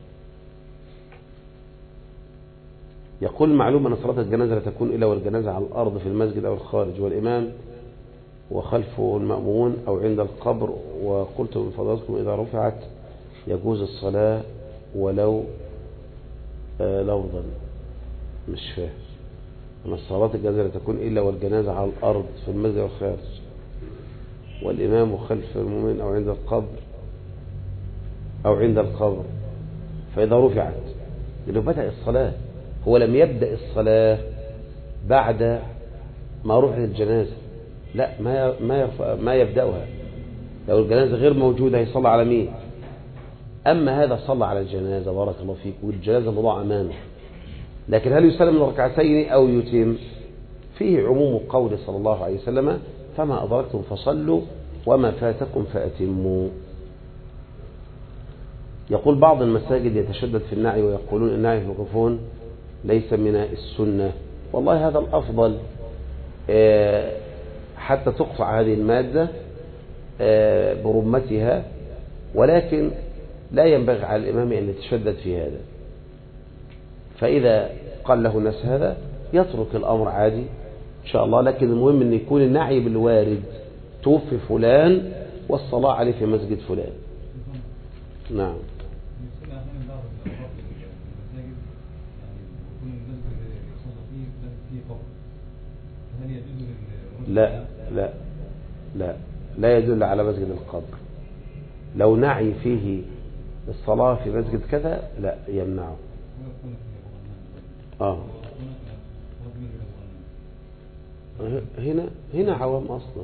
يقول معلوم أن صلاة الجنازة لا تكون إلا والجنازة على الأرض في المسجد أو الخارج، والإمام وخلفه المأمون أو عند القبر، وقلت من فضلاتكم إذا رفعت يجوز الصلاة ولو آه لفظا. مش فاهم. أن صلاة الجنازة لا تكون إلا والجنازة على الأرض في المسجد أو الخارج، والإمام وخلف المؤمن أو عند القبر أو عند القبر، فإذا رفعت لأنه بدأ الصلاة، هو لم يبدأ الصلاة بعد ما رفعت الجنازة، لا ما ما ما يبدأها. لو الجنازة غير موجودة هيصلى على مين؟ أما هذا صلى على الجنازة بارك الله فيك، والجنازة موضوع أمامه، لكن هل يسلم من ركعتين أو يتم؟ فيه عموم قول صلى الله عليه وسلم فما أدركتم فصلوا وما فاتكم فأتموا. يقول بعض المساجد يتشدد في النعي ويقولون النعي في الميكروفون ليس من السنة. والله هذا الأفضل حتى تقطع هذه المادة برمتها، ولكن لا ينبغي على الإمام أن يتشدد في هذا. فإذا قال له الناس هذا يترك الأمر عادي إن شاء الله، لكن المهم أن يكون النعي بالوارد توفي فلان والصلاة عليه في مسجد فلان. نعم. لا لا لا لا يدل على مسجد القبر. لو نعي فيه الصلاة في مسجد كذا لا يمنعه. آه. هنا هنا عوام أصلا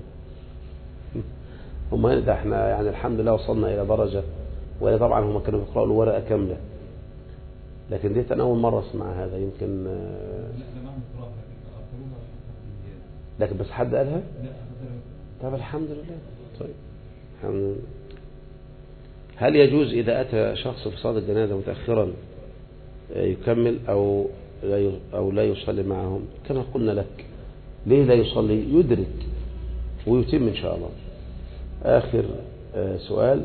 هم ده احنا يعني الحمد لله وصلنا إلى درجة، ولا طبعا هم كانوا يقرأوا الورقة كاملة، لكن ديت أنا أول مرة أسمع هذا. يمكن لكن بس حد قالها؟ طب الحمد لله. طيب الحمد لله. هل يجوز إذا أتى شخص في صلاة الجنازة متأخرا يكمل أو لا أو لا يصلي معهم كما قلنا لك. ليه لا يصلي؟ يدرك ويتم إن شاء الله. آخر سؤال: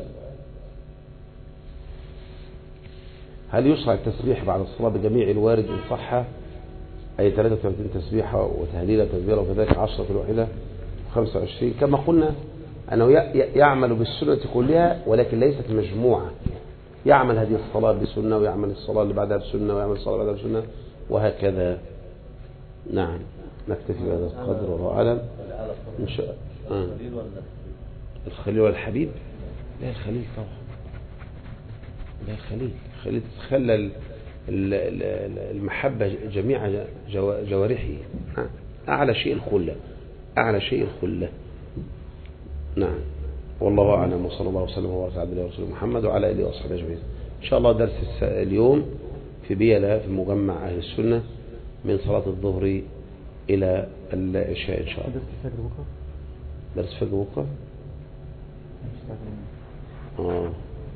هل يشرع التسبيح بعد الصلاة بجميع الوارد إن صح، أي ثلاثة وثلاثين تسبيحة وتهليلة وتكبيرة وكذلك عشرة في الواحدة وخمسة وعشرين؟ كما قلنا أنه يعمل بالسنة كلها ولكن ليست مجموعة، يعمل هذه الصلاة بسنة ويعمل الصلاة اللي بعدها بسنة ويعمل الصلاة اللي بعدها بسنة وهكذا. نعم، نكتفي بهذا القدر والله أعلم إن شاء الله. آه. الخليل والحبيب؟ لا، الخليل طبعا، لا الخليل الخليل تتخلل المحبة جميع جوارحه. أعلى شيء الخلة، أعلى شيء الخلة. نعم، والله أعلم، وصلى الله وسلم وبارك على عبده ورسوله محمد وعلى آله وصحبه أجمعين. إن شاء الله درس اليوم في بيلة في مجمع أهل السنة من صلاة الظهر إلى العشاء إن شاء الله. درس فجر بكرة. آه.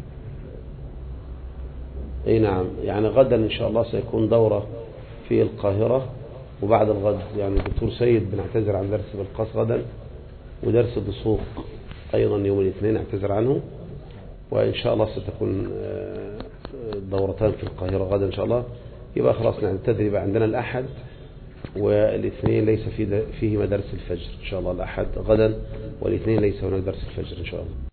اي نعم، يعني غدا ان شاء الله سيكون دورة في القاهرة، وبعد الغد يعني الدكتور سيد بنعتذر عن درس بالقاس غدا، ودرس الدسوق ايضا يوم الاثنين اعتذر عنه، وان شاء الله ستكون دورتان في القاهرة غدا ان شاء الله. يبقى خلاص نعتذر، يبقى عندنا الاحد والاثنين ليس فيه فيه درس الفجر ان شاء الله. الاحد غدا والاثنين ليس هناك درس الفجر ان شاء الله.